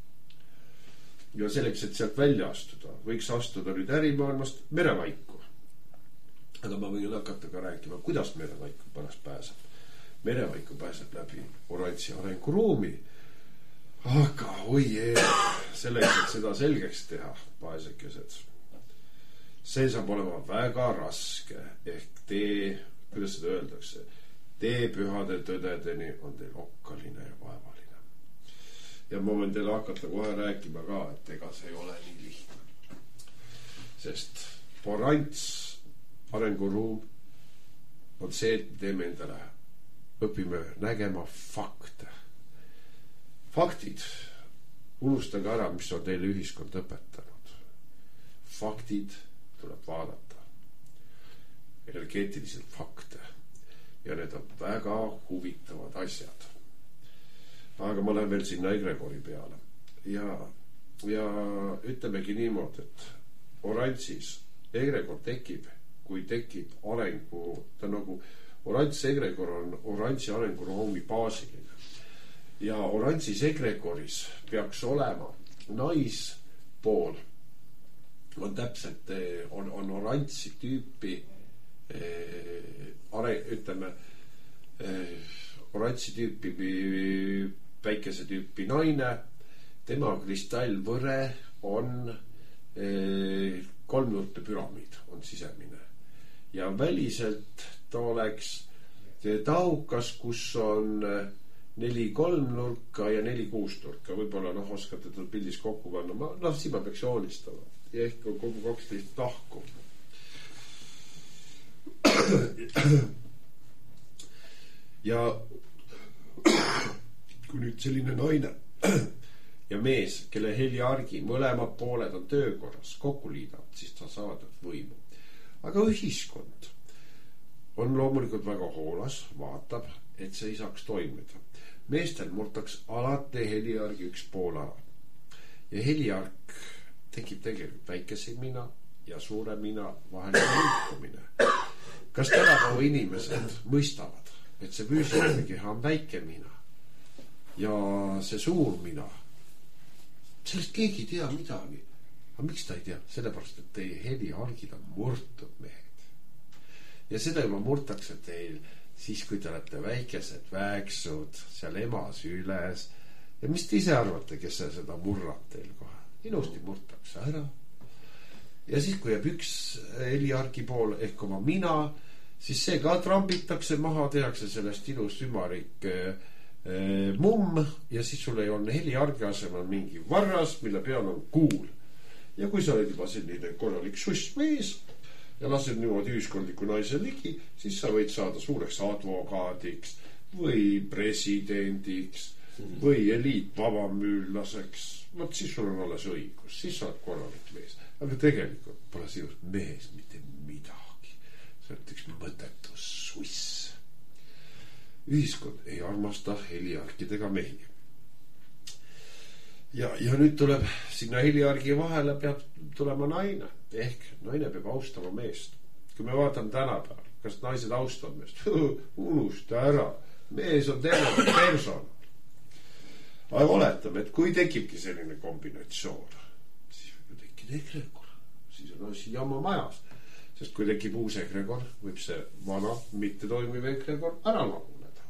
Ja selleks, et sealt välja astuda, võiks astuda nüüd ärimaailmast merevaiku. Aga ma võin hakata ka rääkima, kuidas merevaiku pärast pääseb. Merevaiku pääseb läbi oranži arenguruumi. Aga oi ei, selleks, et seda selgeks teha, paesekesed. See saab olema väga raske, ehk tee, kuidas seda öeldakse, tee pühade tõdedeni on teil okkaline ja vaevaline. Ja ma võin teile hakata kohe rääkima ka, et ega see ei ole nii lihtne. Sest porants arenguruum on see, et teeme endale, õpime nägema fakte. Faktid, unustage ära, mis on teile ühiskond õpetanud. Faktid tuleb vaadata energeetiliselt fakte ja need on väga huvitavad asjad. Aga ma lähen veel sinna egregori peale ja, ja ütlemegi niimoodi, et oranžis egregor tekib, kui tekib arengu, ta nagu oranžis egregor on oranži arenguruumi baasiline ja oranžis egregoris peaks olema naispool on täpselt, on, on oranži tüüpi eh, are, ütleme eh, oranži tüüpi päikese tüüpi naine, tema kristallvõre on eh, kolmnurte püramiid on sisemine ja väliselt ta oleks tahukas, kus on neli kolmnurka ja neli kuusnurka, võib-olla noh, oskate tal pildis kokku panna, ma, noh, siin ma peaks joonistama ja ehk on kogu kaksteist tahku. Ja kui nüüd selline naine ja mees, kelle heliargi mõlemad pooled on töökorras kokku liidavad, siis ta saadab võimu. Aga ühiskond on loomulikult väga hoolas, vaatab, et see ei saaks toimida. Meestel murtaks alati heliargi üks pool ära. Ja heliarg tekib tegelikult väikese mina ja suure mina vaheline liikumine. Kas tänapäeva inimesed mõistavad, et see füüsiline keha on väike mina ja see suur mina? Sellest keegi ei tea midagi. Aga miks ta ei tea? Sellepärast, et teie heliargid on murtud mehed. Ja seda juba murtakse teil siis, kui te olete väikesed väiksud seal emas üles. Ja mis te ise arvate, kes see seda murrab teil kohe? Ilusti murtakse ära. Ja siis, kui jääb üks heliargi pool ehk oma mina, siis see ka trambitakse maha, tehakse sellest ilus ümarik eh, mumm ja siis sul ei ole heliargi asemel mingi varras, mille peal on kuul. Ja kui sa oled juba selline korralik suss mees ja lased niimoodi ühiskondliku naise ligi, siis sa võid saada suureks advokaadiks või presidendiks või eliitvabamüüllaseks. Vot siis sul on alles õigus, siis sa oled korralik mees. Aga tegelikult pole sinust mees mitte midagi. see on üks mõttetu suiss. Ühiskond ei armasta heliarkidega mehi. Ja, ja nüüd tuleb sinna heliargi vahele peab tulema naine. Ehk naine peab austama meest. Kui me vaatame tänapäeval, kas naised austavad meest? Unusta ära. Mees on terve person. Aga oletame, et kui tekibki selline kombinatsioon, siis võib tekkida ekrekor. Siis on asi jama majas. Sest kui tekib uus ekrekor, võib see vana mitte toimiv ekrekor ära laguneda.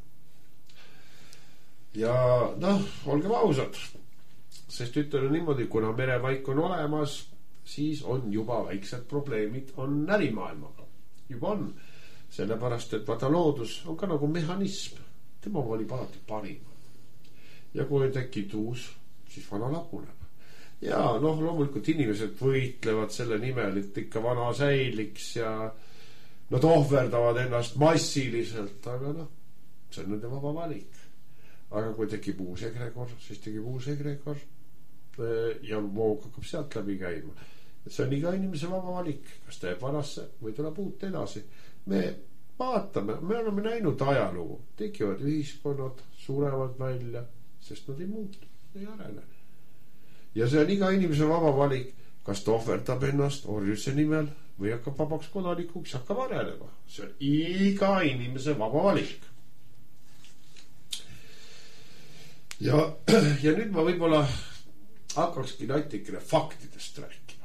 Ja noh, olgem ausad. Sest ütlen niimoodi, kuna merevaik on olemas, siis on juba väiksed probleemid on ärimaailmaga. Juba on. Sellepärast, et vaata loodus on ka nagu mehhanism. Tema valib alati parima. Ja kui tekib uus, siis vana laguneb. Ja noh, loomulikult inimesed võitlevad selle nimel, et ikka vana säiliks ja nad ohverdavad ennast massiliselt, aga noh, see on nende vaba valik. Aga kui tekib uus egregor, siis tekib uus egregor ja voog hakkab sealt läbi käima. See on iga inimese vaba valik, kas ta jääb vanasse või tuleb uut edasi. Me vaatame, me oleme näinud ajalugu, tekivad ühiskonnad, surevad välja, sest nad ei muutu, ei arene. Ja see on iga inimese vaba valik, kas ta ohverdab ennast orjuse nimel või hakkab vabaks kodanikuks, hakkab arenema. See on iga inimese vaba valik. Ja, ja nüüd ma võib-olla hakkakski natikene faktidest rääkima.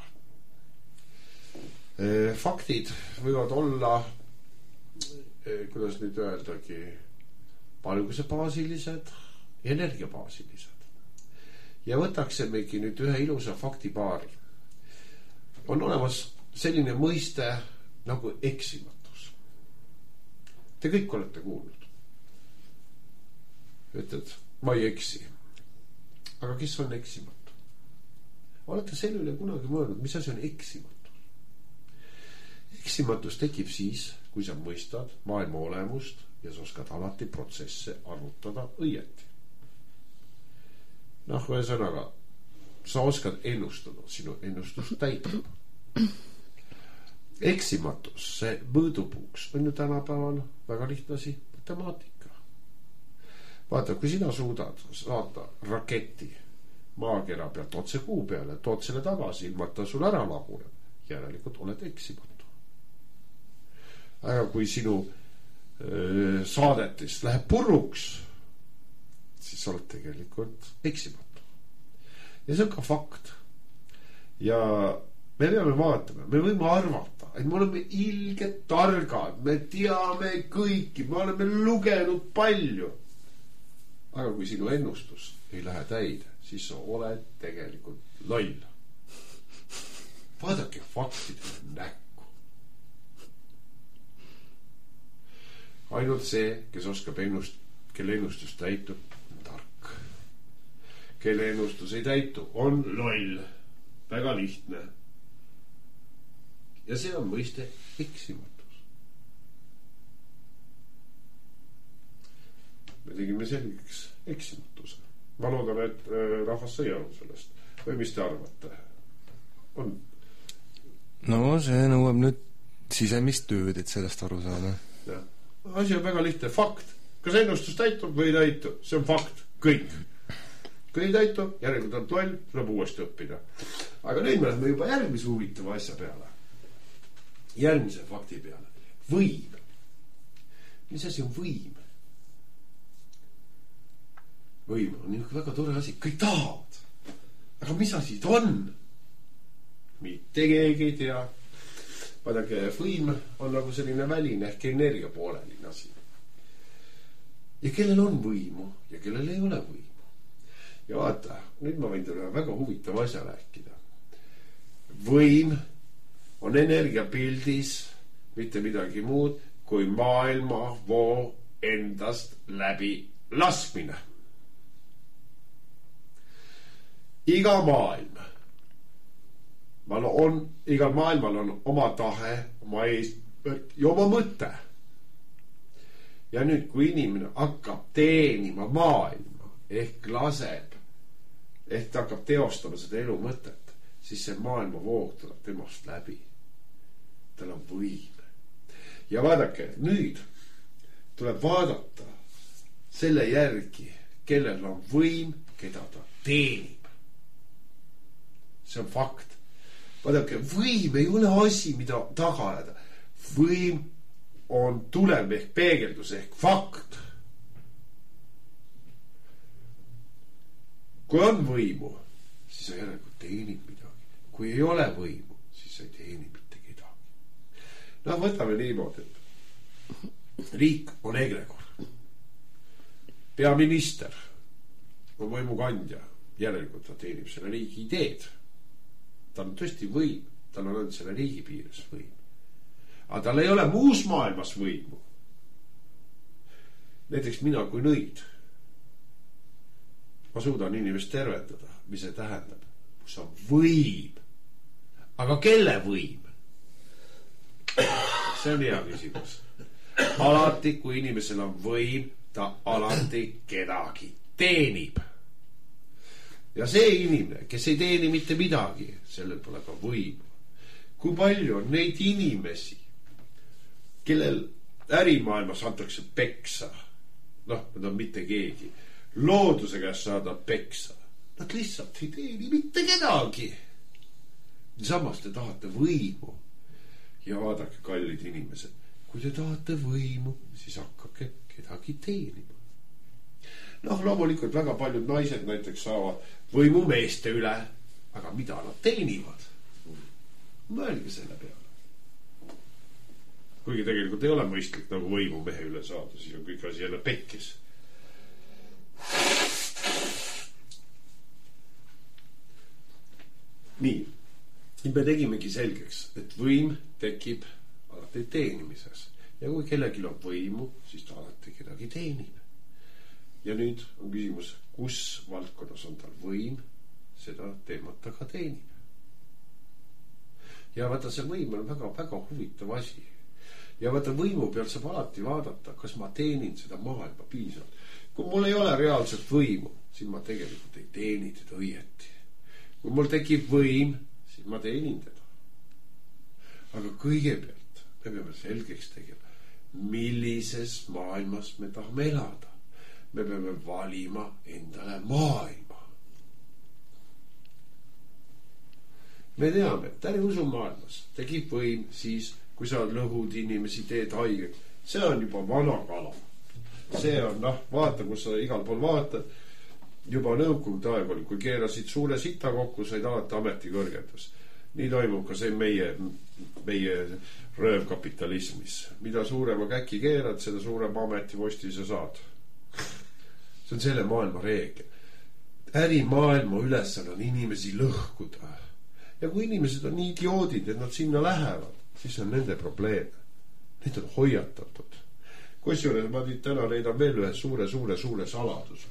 Faktid võivad olla, kuidas nüüd öeldagi, palguse baasilised, energiabaasilised. Ja võtaksemegi nüüd ühe ilusa faktipaari. On olemas selline mõiste nagu eksimatus. Te kõik olete kuulnud. Ütled, ma ei eksi. Aga kes on eksimatu? Olete selle üle kunagi mõelnud, mis asi on eksimatus? Eksimatus tekib siis, kui sa mõistad maailma olemust ja sa oskad alati protsesse arvutada õieti. Noh, ühesõnaga, sa oskad ennustada, sinu ennustus täitub. Eksimatus, see mõõdupuuks on ju tänapäeval väga lihtne asi, matemaatika. Vaata, kui sina suudad saada raketti maakera pealt otse kuu peale, tood selle tagasi, ilma ta sul ära laguneb, järelikult oled eksimatu. Aga kui sinu öö, saadetist läheb purruks, siis oled tegelikult eksimatu. Ja see on ka fakt. Ja me peame vaatama, me võime arvata, et me oleme ilged targad, me teame kõiki, me oleme lugenud palju. Aga kui sinu ennustus ei lähe täide, siis sa oled tegelikult loll. Vaadake faktidele näkku. Ainult see, kes oskab ennust, kelle ennustus täitub, on tark. Kelle ennustus ei täitu, on loll. Väga lihtne. Ja see on mõiste eksimatus. Me tegime selgeks eksimatuse. Ma loodan, et rahvas sai aru sellest. Või mis te arvate? On? No see nõuab nüüd sisemist tööd, et sellest aru saada. Jah. Asi on väga lihtne. Fakt. Kas ennustus täitub või ei täitu? See on fakt. Kõik. Kui ei täitu, järelikult on loll, tuleb uuesti õppida. Aga nüüd me lähme juba järgmise huvitava asja peale. Järgmise fakti peale. Võim. Mis asi on võim? Võim on väga tore asi. Kõik tahavad. Aga mis asi ta on? Mitte keegi ei tea. Vaadake, võim on nagu selline väline ehk energia pooleline asi. Ja kellel on võimu ja kellel ei ole võimu. Ja vaata, nüüd ma võin teile väga huvitav asja rääkida. Võim on energiapildis mitte midagi muud kui maailma voo endast läbi laskmine. Iga maailm on, igal maailmal on oma tahe, oma eesmärk ja oma mõte. Ja nüüd, kui inimene hakkab teenima maailma ehk laseb, ehk ta hakkab teostama seda elu mõtet, siis see maailma voog tuleb temast läbi. Tal on võim. ja vaadake, nüüd tuleb vaadata selle järgi, kellel on võim, keda ta teenib. See on fakt. Vaadake, võim ei ole asi, mida taga ajada. Võim on tulev ehk peegeldus ehk fakt. Kui on võimu, siis sa järelikult teenib midagi. Kui ei ole võimu, siis sa ei teeni mitte kedagi. No võtame niimoodi, et riik on egregor. Peaminister on võimukandja. Järelikult ta teenib selle riigi ideed. Ta on tõesti võim. Tal on ainult selle riigi piires võim. Aga tal ei ole muus maailmas võimu. Näiteks mina kui nõid. Ma suudan inimest tervetada. Mis see tähendab? Kus on võim. Aga kelle võim? See on hea küsimus. Alati, kui inimesel on võim, ta alati kedagi teenib. Ja see inimene, kes ei teeni mitte midagi, sellel pole ka võim. Kui palju on neid inimesi, kellel ärimaailmas antakse peksa, noh, nad on mitte keegi, looduse käest saada peksa, nad lihtsalt ei teeni mitte kedagi. Samas te tahate võimu. Ja vaadake, kallid inimesed, kui te tahate võimu, siis hakkake kedagi teenima. Noh, loomulikult väga paljud naised näiteks saavad võimu meeste üle, aga mida nad teenivad? Mõelge selle peale. Kuigi tegelikult ei ole mõistlik nagu võimu mehe üle saada, siis on kõik asi jälle pekkis. Nii, me tegimegi selgeks, et võim tekib alati teenimises. Ja kui kellelgi on võimu, siis ta alati kedagi teenib. Ja nüüd on küsimus, kus valdkonnas on tal võim, seda teemat ta ka teenib. Ja vaata, see võim on väga, väga huvitav asi. Ja vaata, võimu peal saab alati vaadata, kas ma teenin seda maailma piisavalt. Kui mul ei ole reaalselt võimu, siis ma tegelikult ei teeni teda õieti. Kui mul tekib võim, siis ma teenin teda. Aga kõigepealt me peame selgeks tegema, millises maailmas me tahame elada. Me peame valima endale maailma. Me teame, et äri usu maailmas tekib võim siis, kui sa lõhud inimesi, teed haiget. See on juba vana kala. See on, noh, vaata, kus sa igal pool vaatad. Juba nõukogude aeg oli, kui keerasid suure sita kokku, said alati ameti kõrgendus. Nii toimub ka see meie, meie röövkapitalismis. Mida suurema käki keerad, seda suurema ametiposti sa saad. See on selle maailma reegel. Ärimaailma ülesanne on inimesi lõhkuda. Ja kui inimesed on nii idioodid, et nad sinna lähevad, siis on nende probleem. Need on hoiatatud. Kusjuures ma nüüd täna leidan veel ühe suure, suure, suure saladuse.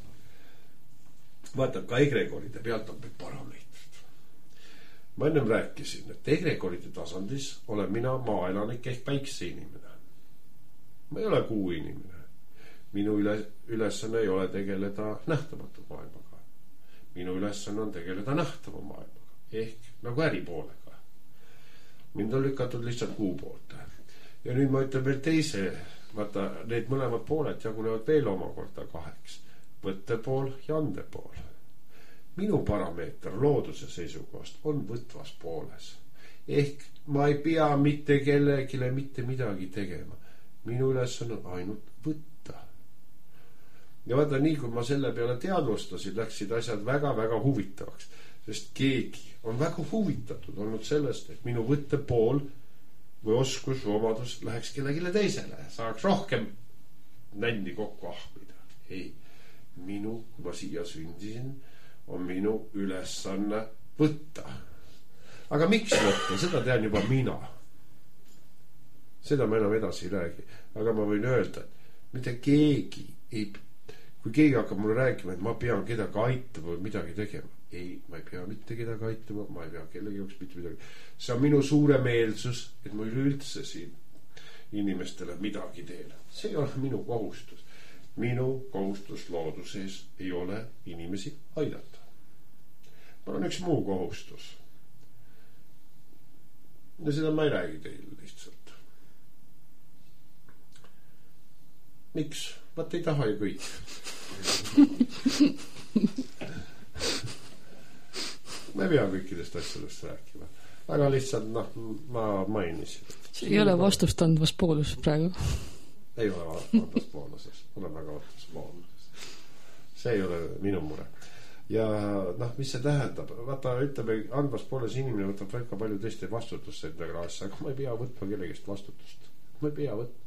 Vaata, ka egregoride pealt on meil parameetrid. Ma ennem rääkisin, et egregoride tasandis olen mina maaelanik ehk päikse inimene. Ma ei ole kuu inimene. Minu üle, ülesanne ei ole tegeleda nähtamatu maailmaga. Minu ülesanne on tegeleda nähtava maailmaga ehk nagu äripoolega. Mind on lükatud lihtsalt kuu poolt. Ja nüüd ma ütlen veel teise, vaata, need mõlemad pooled jagunevad veel omakorda kaheks. Võttepool ja andepool. Minu parameeter looduse seisukohast on võtvas pooles. Ehk ma ei pea mitte kellegile mitte midagi tegema. Minu ülesanne on ainult võtta. Ja vaata, nii kui ma selle peale teadvustasin, läksid asjad väga-väga huvitavaks. Sest keegi on väga huvitatud olnud sellest, et minu võttepool või oskus või omadus läheks kellegile teisele. Saaks rohkem nänni kokku ahmida. Ei. Minu, kui ma siia sündisin, on minu ülesanne võtta. Aga miks võtta? Seda tean juba mina. Seda ma enam edasi ei räägi. Aga ma võin öelda, et mitte keegi ei, kui keegi hakkab mulle rääkima, et ma pean kedagi aitama või midagi tegema. Ei, ma ei pea mitte kedagi aitama, ma ei pea kellegi jooksu mitte midagi. See on minu suure meelsus, et ma üleüldse siin inimestele midagi teen. See ei ole minu kohustus. Minu kohustus looduses ei ole inimesi aidata. Mul on üks muu kohustus. Ja seda ma ei räägi teile lihtsalt. miks? Vaat ei taha ju kõik. Ma ei pea kõikidest asjadest rääkima. Aga lihtsalt, noh, ma mainisin. See ei ole vastust andvas poolus praegu. Ei ole andvas pooluses. Olen väga andvas pooluses. See ei ole minu mure. Ja noh, mis see tähendab? Vaata, ütleme, andvas poolus inimene võtab väga palju tõesti vastutust enda asja, aga ma ei pea võtma kellegist vastutust. Ma ei pea võtma.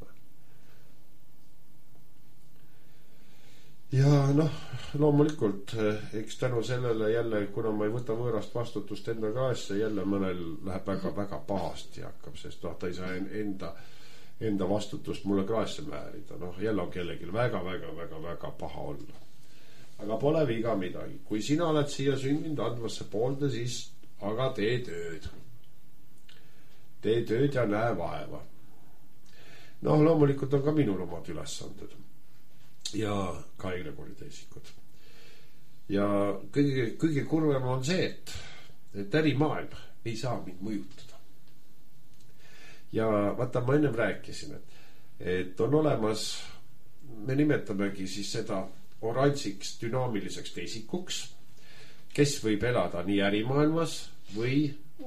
Ja noh, loomulikult, eks tänu sellele jälle, kuna ma ei võta võõrast vastutust enda asja, jälle mõnel läheb väga, väga pahasti hakkab, sest noh, ta ei saa enda, enda vastutust mulle kraesse määrida. Noh, jälle on kellegil väga, väga, väga, väga paha olla. Aga pole viga midagi. Kui sina oled siia sündinud andvasse poolde, siis aga tee tööd. Tee tööd ja näe vaeva. Noh, loomulikult on ka minul omad ülesanded. Ja ka eilekordteisikud. Ja kõige, kõige kurvem on see, et, et ärimaailm ei saa mind mõjutada. Ja vaata, ma ennem rääkisin, et, et on olemas, me nimetamegi siis seda oranžiks dünaamiliseks teisikuks, kes võib elada nii ärimaailmas või,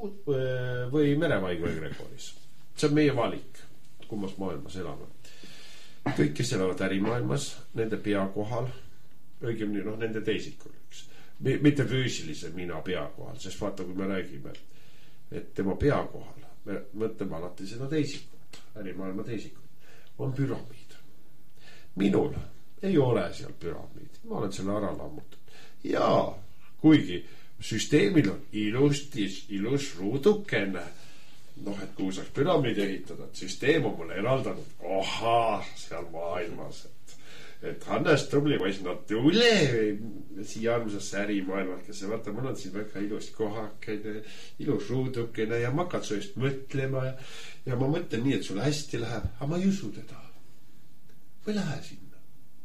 või merevaigu egregoris. See on meie valik, kummas maailmas elame. Kõik, kes elavad ärimaailmas, nende pea kohal, õigemini noh, nende teisikul, üks. Mitte füüsilise mina pea kohal, sest vaata, kui me räägime, et tema pea kohal, me mõtleme alati seda teisikut, ärimaailma teisikut, on püramiid. Minul ei ole seal püramiid, ma olen selle ära lammutatud. Ja kuigi süsteemil on ilustis, ilus ruudukene, noh, et kui saaks püramiidi ehitada, et süsteem on mulle eraldanud oha, seal maailmas, et, et Hannes tubli poiss, no tule siia armsasse ärimaailmakesse, vaata, mul on siin väga ilus kohakene, ilus ruudukene ja ma hakkad sööst mõtlema ja, ja ma mõtlen nii, et sul hästi läheb, aga ma ei usu teda. Või lähe sinna.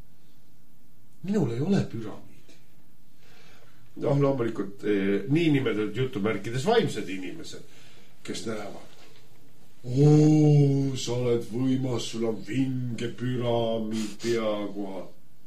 Minul ei ole püramiidi. Noh, loomulikult eh, nii nimetatud jutumärkides vaimsed inimesed, kes näevad, oo, sa oled võimas, sul on vinge püramiid pea kohal.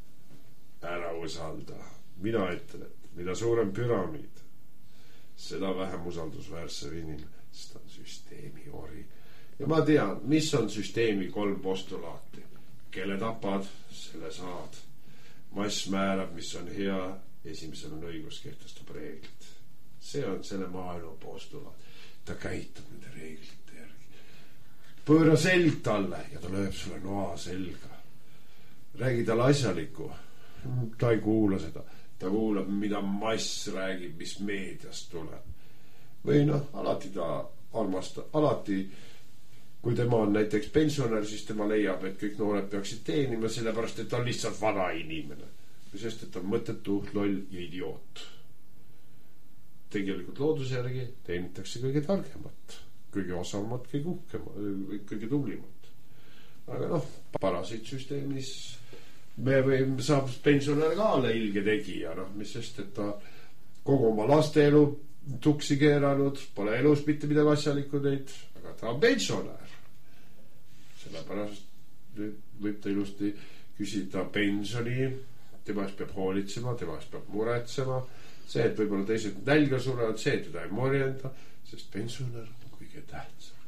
Ära usalda. Mina ütlen, et mida suurem püramiid, seda vähem usaldusväärsev inimene, sest on süsteemi ori. Ja ma tean, mis on süsteemi kolm postulaati. Kelle tapad, selle saad. Mass määrab, mis on hea, esimesel on õigus, kehtestab reeglid. See on selle maailma postulaat. Ta käitub nende reeglite järgi. Pööra selg talle ja ta lööb sulle noa selga. Räägi talle asjalikku. Ta ei kuula seda. Ta kuulab, mida mass räägib, mis meediast tuleb. Või noh, alati ta armastab, alati kui tema on näiteks pensionär, siis tema leiab, et kõik noored peaksid teenima, sellepärast, et ta on lihtsalt vana inimene. Sest, et ta on mõttetu, loll ja idioot. Tegelikult looduse järgi teenitakse kõige targemat, kõige osavamat, kõige uhkemat, kõige tublimat. Aga noh, parasiitsüsteemis me võime, saab pensionär ka olla ilge tegija, noh, mis sest, et ta kogu oma laste elu tuksi keeranud, pole elus mitte midagi asjalikku neid, aga ta on pensionär. Sellepärast võib ta ilusti küsida pensioni, tema eest peab hoolitsema, tema eest peab muretsema. See, et võib-olla teised nälga surevad, see, et teda ei morjenda, sest pensionär on kõige tähtsam.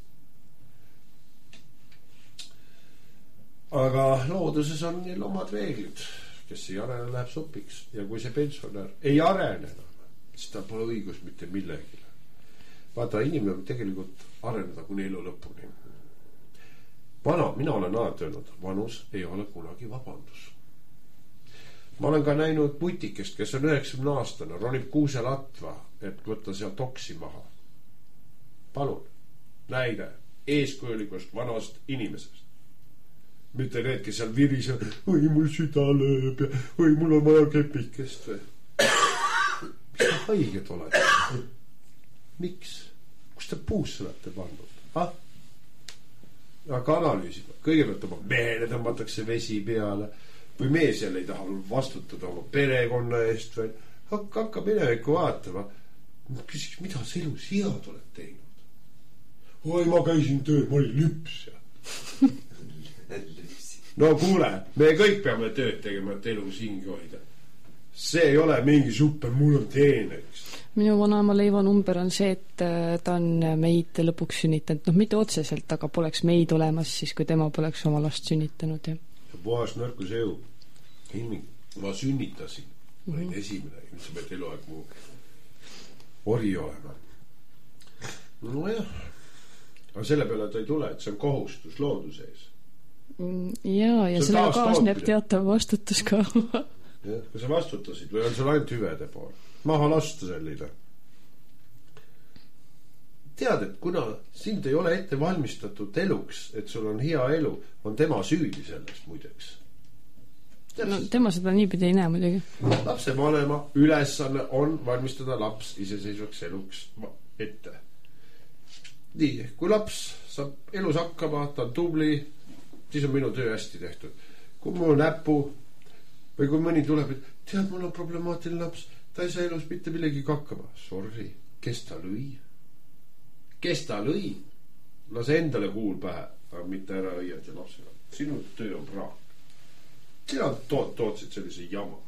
Aga looduses on neil omad reeglid, kes ei arene, läheb sopiks. Ja kui see pensionär ei arene enam, siis tal pole õigus mitte millegile. Vaata, inimene võib tegelikult areneda kuni elu lõpuni. Vana, mina olen alati öelnud, vanus ei ole kunagi vabandus. Ma olen ka näinud putikest, kes on üheksakümne aastane, ronib kuuse latva, et võtta seal toksi maha. Palun, näide eeskujulikust vanast inimesest. Mitte need, kes seal viriseb, või mul süda lööb ja või mul on vaja kepikest. Mis te haiged olete? Miks? Kus te puusse olete pandud? Ah? Aga analüüsime. Kõigepealt oma mehele tõmbatakse vesi peale. Või mees jälle ei taha vastutada oma perekonna eest või hakka, hakka minevikku vaatama. Küsiks, mida sa elus head oled teinud? Oi, ma käisin tööl, ma olin lüps. no kuule, me kõik peame tööd tegema, et elus hingi hoida. See ei ole mingi super, mul on teene, eks. Minu vanaema leivanumber on see, et ta on meid lõpuks sünnitanud. Noh, mitte otseselt, aga poleks meid olemas siis, kui tema poleks oma last sünnitanud. Ja. Puhas nõrkus eju. Ma sünnitasin. Ma olin mm-hmm. esimene. Nüüd sa pead eluaeg mu ori olema. No jah. Aga selle peale ta ei tule, et see on kohustus looduse ees. Jaa, ja selle kaasneb teatav vastutus ka. Ja, kui sa vastutasid või on sul ainult hüvede pool? Maha lasta selline. Tead, et kuna sind ei ole ette valmistatud eluks, et sul on hea elu, on tema süüdi sellest muideks. No, tema seda niipidi ei näe muidugi. Lapse vanema ülesanne on valmistada laps iseseisvaks eluks ette. Nii, kui laps saab elus hakkama, ta on tubli, siis on minu töö hästi tehtud. Kui mul on näpu või kui mõni tuleb, et tead, mul on problemaatiline laps, ta ei saa elus mitte millegi hakkama. Sorry, kes ta lõi? Kes ta lõi? Lase endale kuul pähe, aga mitte ära õieti lapsega. Sinu töö on praak. Sina tood, toodsid sellise jama.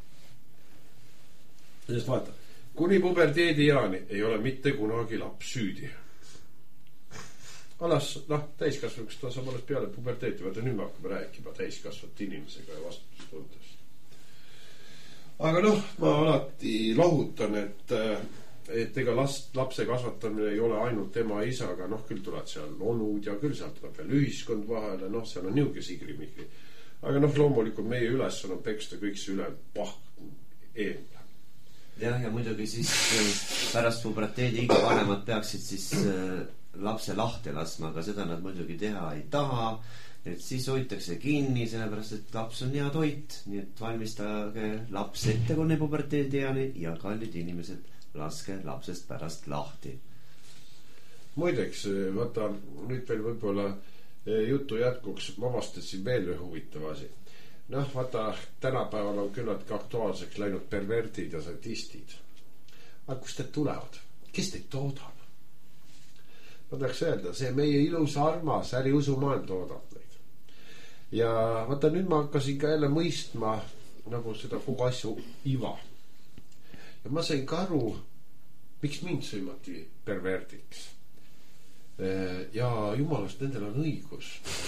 Sest vaata, kuni puberteedi jaani ei ole mitte kunagi laps süüdi. Alas, noh, täiskasvaks ta saab alles peale puberteeti. Vaata, nüüd me hakkame rääkima täiskasvat inimesega ja vastutustundest. Aga noh, ma alati lohutan, et, et ega last, lapse kasvatamine ei ole ainult tema isa, aga noh, küll tuleb seal onud ja küll sealt tuleb veel ühiskond vahele, noh, seal on niuke sigri-migri. Aga noh, loomulikult meie ülesanne on peksta kõik see üle pah eemle. Jah, ja muidugi siis pärast puberteedi iga vanemad peaksid siis lapse lahti laskma, aga seda nad muidugi teha ei taha. Et siis hoitakse kinni, sellepärast, et laps on hea toit, nii et valmistage laps ette kuni puberteediani ja kallid inimesed, laske lapsest pärast lahti. Muideks, vaata, nüüd veel võib-olla jutu jätkuks, ma vastasin veel ühe huvitav asi. Noh, vaata, tänapäeval on küllalt aktuaalseks läinud pervertid ja sadistid. Aga kust need tulevad? Kes teid toodab? Ma tahaks öelda, see meie ilus armas äri usumaailm toodab neid. Ja vaata, nüüd ma hakkasin ka jälle mõistma nagu seda kogu asju iva. Ja ma sain ka aru, miks mind sõimati perverdiks. Ja jumalast, nendel on õigus.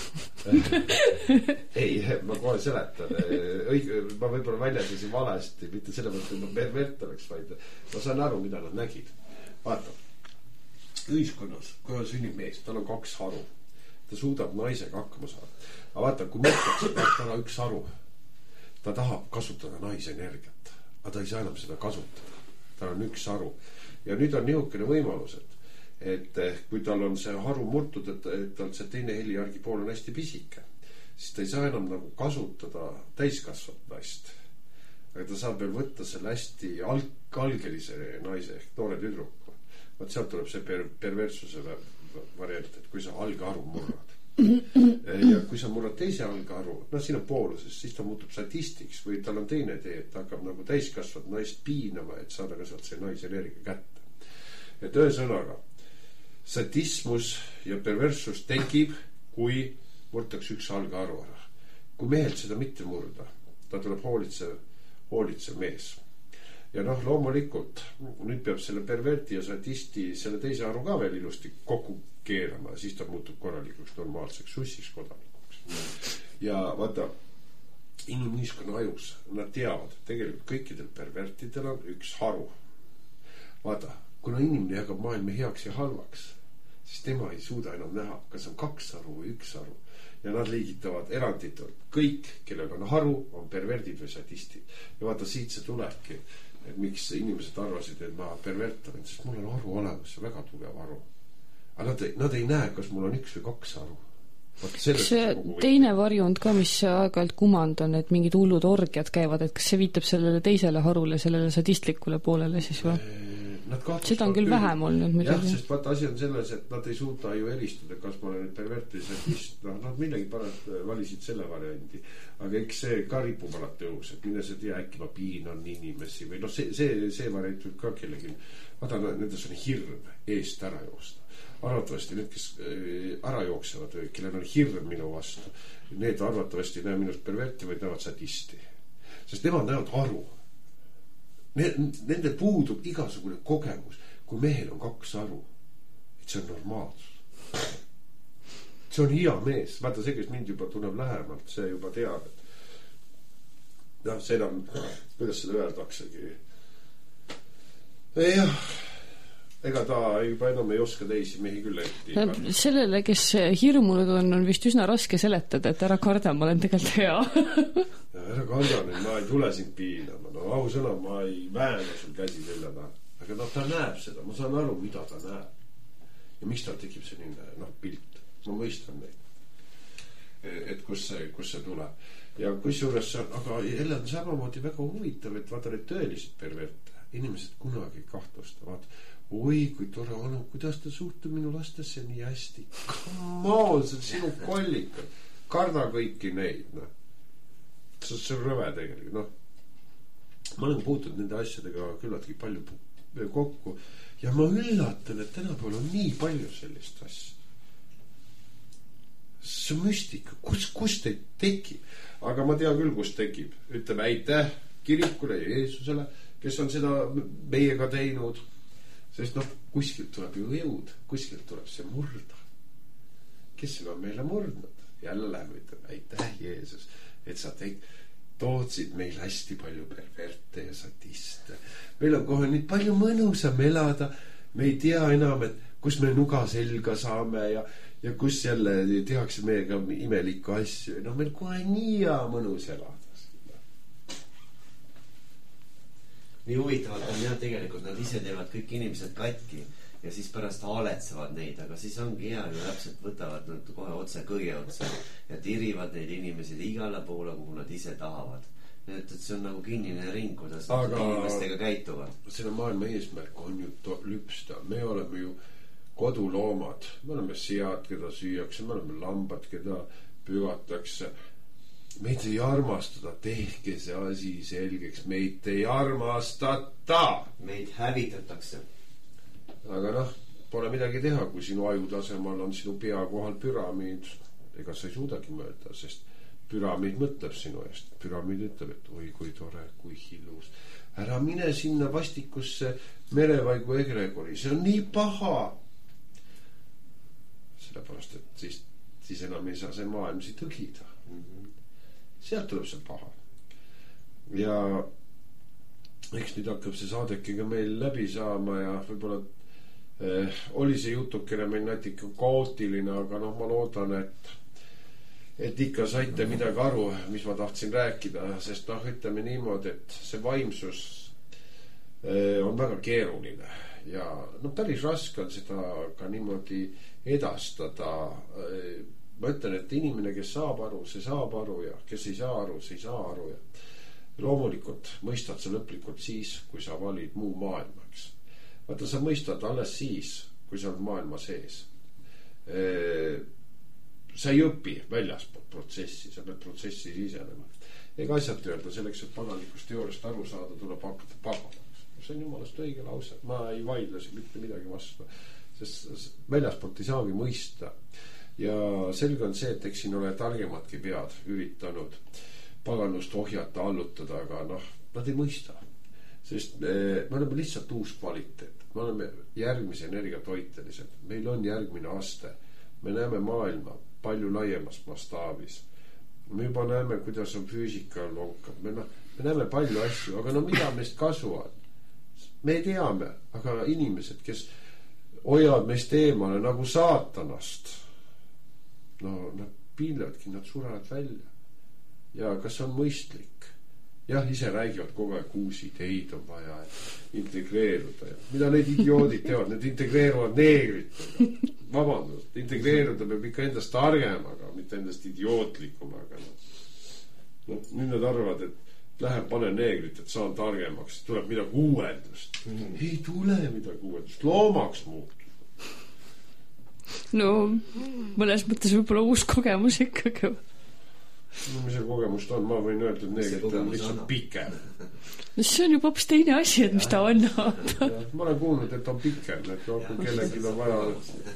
Ei, ma kohe seletan. Õige, ma võib-olla väljendasin valesti, mitte selle mõttes, et ma pervert oleks, vaid ma saan aru, mida nad nägid. Vaata, ühiskonnas, kui sünnib mees, tal on kaks haru. Ta suudab naisega hakkama saada. Aga vaata, kui mõtleks, et tal on üks haru, ta tahab kasutada naise energiat, aga ta ei saa enam seda kasutada. Tal on üks haru. Ja nüüd on niisugune võimalus, et et kui tal on see haru murtud, et, et tal see teine helijärgi pool on hästi pisike, siis ta ei saa enam nagu kasutada täiskasvat naist. Aga ta saab veel võtta selle hästi alg- algelise naise ehk noore tüdruku. Vaat sealt tuleb see per- perverssuse variant, et kui sa algharu murrad. Ja kui sa murrad teise algharu, noh, siin on pooluses, siis ta muutub sadistiks või tal on teine tee, et ta hakkab nagu täiskasvat naist piinama, et saada ka sealt see naise energia kätte. Et ühesõnaga, sadismus ja perverssus tekib, kui murtakse üks algharu ära. Kui mehelt seda mitte murda, ta tuleb hoolitsev, hoolitsev mees. Ja noh, loomulikult, nüüd peab selle perverti ja sadisti selle teise haru ka veel ilusti kokku keerama, siis ta muutub korralikuks normaalseks sussiks kodanikuks. Ja vaata, inimühiskonna ajus, nad teavad, tegelikult kõikidel pervertidel on üks haru. Vaata, kuna inimene jagab maailma heaks ja halvaks, siis tema ei suuda enam näha, kas on kaks haru või üks haru. Ja nad liigitavad eranditult. Kõik, kellel on haru, on perverdid või sadistid. Ja vaata, siit see tulebki, et miks inimesed arvasid, et ma pervertan, sest mul on haru olemas, see väga tugev haru. Aga nad ei, nad ei näe, kas mul on üks või kaks haru. See teine varjund ka, mis aeg-ajalt kumand on, et mingid hullud orgiad käivad, et kas see viitab sellele teisele harule, sellele sadistlikule poolele siis või? seda on küll küll vähem olnud muidugi. Jah, sest vaata asi on selles, et nad ei suuda ju eristada, kas ma olen pervert või sadist. Noh, nad millegi pärast valisid selle variandi. Aga eks see ka ripub alati õhus, et mine see tea, äkki ma piinan inimesi või noh, see, see, see variant võib ka kellegi. Vaata, nendes on hirm eest ära joosta. Arvatavasti need, kes ära jooksevad või kellel on hirm minu vastu, need arvatavasti näe minust perverti või näevad sadisti. Sest nemad näevad aru. Nende puudub igasugune kogemus, kui mehel on kaks aru, et see on normaalsus. See on hea mees. Vaata see, kes mind juba tunneb lähemalt, see juba teab, et jah, see on, kuidas seda öeldaksegi. Jah, ega ta juba enam ei oska teisi mehi küll eti. Sellele, kes hirmunud on, on vist üsna raske seletada, et ära karda, ma olen tegelikult hea. Ja ära karda nüüd, ma ei tule sind piinama. No ausõna, ma ei vääna sul käsi selle taha. Aga no ta näeb seda, ma saan aru, mida ta näeb. Ja miks tal tekib selline noh, pilt. Ma mõistan neid. Et kus see, kus see tuleb. Ja kusjuures, aga jälle on samamoodi väga huvitav, et vaata neid tõelised perverte. Inimesed kunagi kahtlustavad. Oi, kui tore on, kuidas ta suhtub minu lastesse nii hästi. Come on, see on sinu kollikad. Karda kõiki neid, noh. See on rõve tegelikult, noh. Ma olen puutunud nende asjadega küllaltki palju kokku ja ma üllatan, et tänapäeval on nii palju sellist asja. See on müstika, kus, kus teid tekib? Aga ma tean küll, kus tekib. Ütleme aitäh kirikule ja Jeesusele, kes on seda meiega teinud. Sest noh, kuskilt tuleb ju jõud, kuskilt tuleb see murda. Kes seda on meile murdnud? Jälle läheme ütleme aitäh Jeesus, et sa teid tootsid meil hästi palju perverte ja sadiste. Meil on kohe nii palju mõnusam elada. Me ei tea enam, et kus me nuga selga saame ja, ja kus jälle tehakse meiega imelikku asju. No meil kohe nii ja mõnus elada. Nii huvitavalt on jah, tegelikult nad ise teevad kõik inimesed katki ja siis pärast haaletsevad neid, aga siis ongi hea ju täpselt võtavad nad kohe otse kõige otsa ja tirivad neid inimesed igale poole, kuhu nad ise tahavad. Et see on nagu kinnine ring, kuidas aga nad inimestega käituvad. Selle maailma eesmärk on ju to- lüpsta. Me oleme ju koduloomad. Me oleme sead, keda süüakse, me oleme lambad, keda pügatakse. Meid ei armastada, tehke see asi selgeks. Meid ei armastata. Meid hävitatakse. Aga noh, pole midagi teha, kui sinu aju tasemal on sinu pea kohal püramiid. Ega sa ei suudagi mõelda, sest püramiid mõtleb sinu eest. Püramiid ütleb, et oi kui tore, kui hilus. Ära mine sinna vastikusse merevaigu egregori, see on nii paha. Sellepärast, et siis, siis enam ei saa see maailm siit õgida. Sealt tuleb see paha. Ja eks nüüd hakkab see saadekiga meil läbi saama ja võib-olla eh, oli see jutukene meil natuke kaootiline, aga noh, ma loodan, et et ikka saite midagi aru, mis ma tahtsin rääkida, sest noh, ütleme niimoodi, et see vaimsus eh, on väga keeruline ja no päris raske on seda ka niimoodi edastada. Ma ütlen, et inimene, kes saab aru, see saab aru ja kes ei saa aru, see ei saa aru ja loomulikult mõistad sa lõplikult siis, kui sa valid muu maailmaks. Vaata, sa mõistad alles siis, kui sa oled maailma sees. Sa ei õpi väljaspoolt protsessi, sa pead protsessi sisenema. Ega asjalt öelda, selleks, et pagalikust teooriast aru saada, tuleb hakata pagamaks. See on jumalast õige lause. Ma ei vaidlesi mitte midagi vastu, sest väljaspoolt ei saagi mõista. Ja selge on see, et eks siin ole targematki pead üritanud paganust ohjata, allutada, aga noh, nad ei mõista. Sest me, me oleme lihtsalt uus kvaliteet. Me oleme järgmise energiatoitelised. Meil on järgmine aste. Me näeme maailma palju laiemas mastaabis. Me juba näeme, kuidas on füüsika lonkab. Me, no, me näeme palju asju, aga no mida meist kasu on? Me teame, aga inimesed, kes hoiavad meist eemale nagu saatanast, no nad piinlevadki, nad surevad välja. Ja kas on mõistlik? Jah, ise räägivad kogu aeg uusi ideid on vaja integreeruda. Ja mida need idioodid teevad? Need integreeruvad neegritega. Vabandust, integreeruda peab ikka endast targemaga, mitte endast idiootlikuma. No, nüüd nad arvavad, et lähen panen neegrit, et saan targemaks, tuleb midagi uuendust mm. ei tule midagi uuendust, loomaks muutub. No mõnes mõttes võib-olla uus kogemus ikkagi. No mis see kogemus ta on, ma võin öelda, et neegrit on lihtsalt pikem. No see on juba hoopis teine asi, et mis ta annab. Ma olen kuulnud, et on pikem, et kui kellelgi on vaja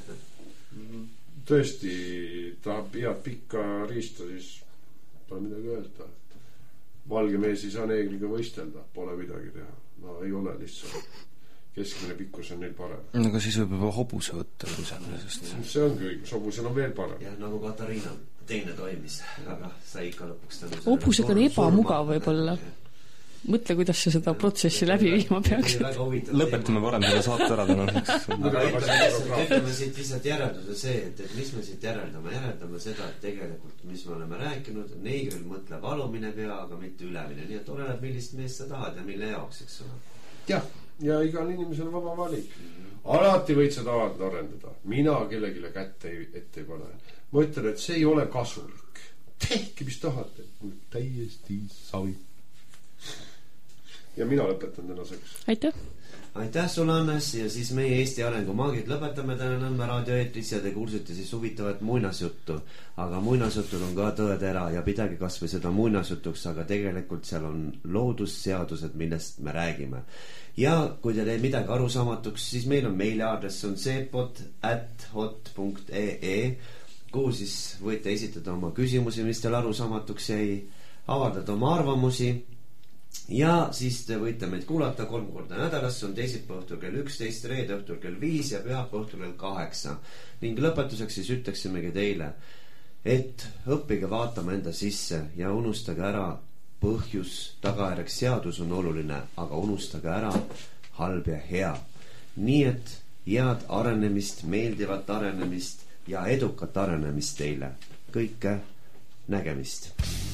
tõesti tahab head pikka riista, siis pole midagi öelda. Valge mees ei saa neegliga võistelda, pole midagi teha. No ei ole lihtsalt. Keskmine pikkus on neil parem. No aga siis võib juba hobuse võtta. Sest... see ongi õigus, hobusel on veel parem. Ja nagu Katariina teine toimis, aga sai ikka lõpuks tänu. Hobusega on ebamugav võib-olla. Mõtle, kuidas sa seda protsessi läbi viima peaks. Lõpetame varem selle saate ära tänaseks. Aga ütleme siit lihtsalt järelduse see, et, et mis me siit järeldame. Järeldame seda, et tegelikult, mis me oleme rääkinud, neegril mõtleb alumine pea, aga mitte ülemine. Nii et oleneb, millist meest sa tahad ja mille jaoks, eks ole. Jah, ja igal inimesel vaba valik. Alati võid seda arendada. Mina kellegile kätte ei, ette ei pane. Ma ütlen, et see ei ole kasulik. Tehke, mis tahate. Täiesti savi. Ja mina lõpetan tänaseks. Aitäh! Aitäh sulle, Annes, ja siis meie Eesti arengumaagid lõpetame täna Nõmme raadioeetris ja te kuulsite siis huvitavat muinasjuttu. Aga muinasjutul on ka tõetera ja pidage kas või seda muinasjutuks, aga tegelikult seal on loodusseadused, millest me räägime. Ja kui teil ei midagi arusaamatuks, siis meil on meiliaadress on seepod at hot punkt ee, kuhu siis võite esitada oma küsimusi, mis teil arusaamatuks jäi, avaldada oma arvamusi. Ja siis te võite meid kuulata kolm korda nädalas, see on teisipäeva õhtul kell üksteist, reede õhtul kell viis ja pühapäeva õhtul kell kaheksa. Ning lõpetuseks siis ütleksimegi teile, et õppige vaatama enda sisse ja unustage ära põhjus, tagajärjeks seadus on oluline, aga unustage ära halb ja hea. Nii et head arenemist, meeldivat arenemist ja edukat arenemist teile. Kõike nägemist!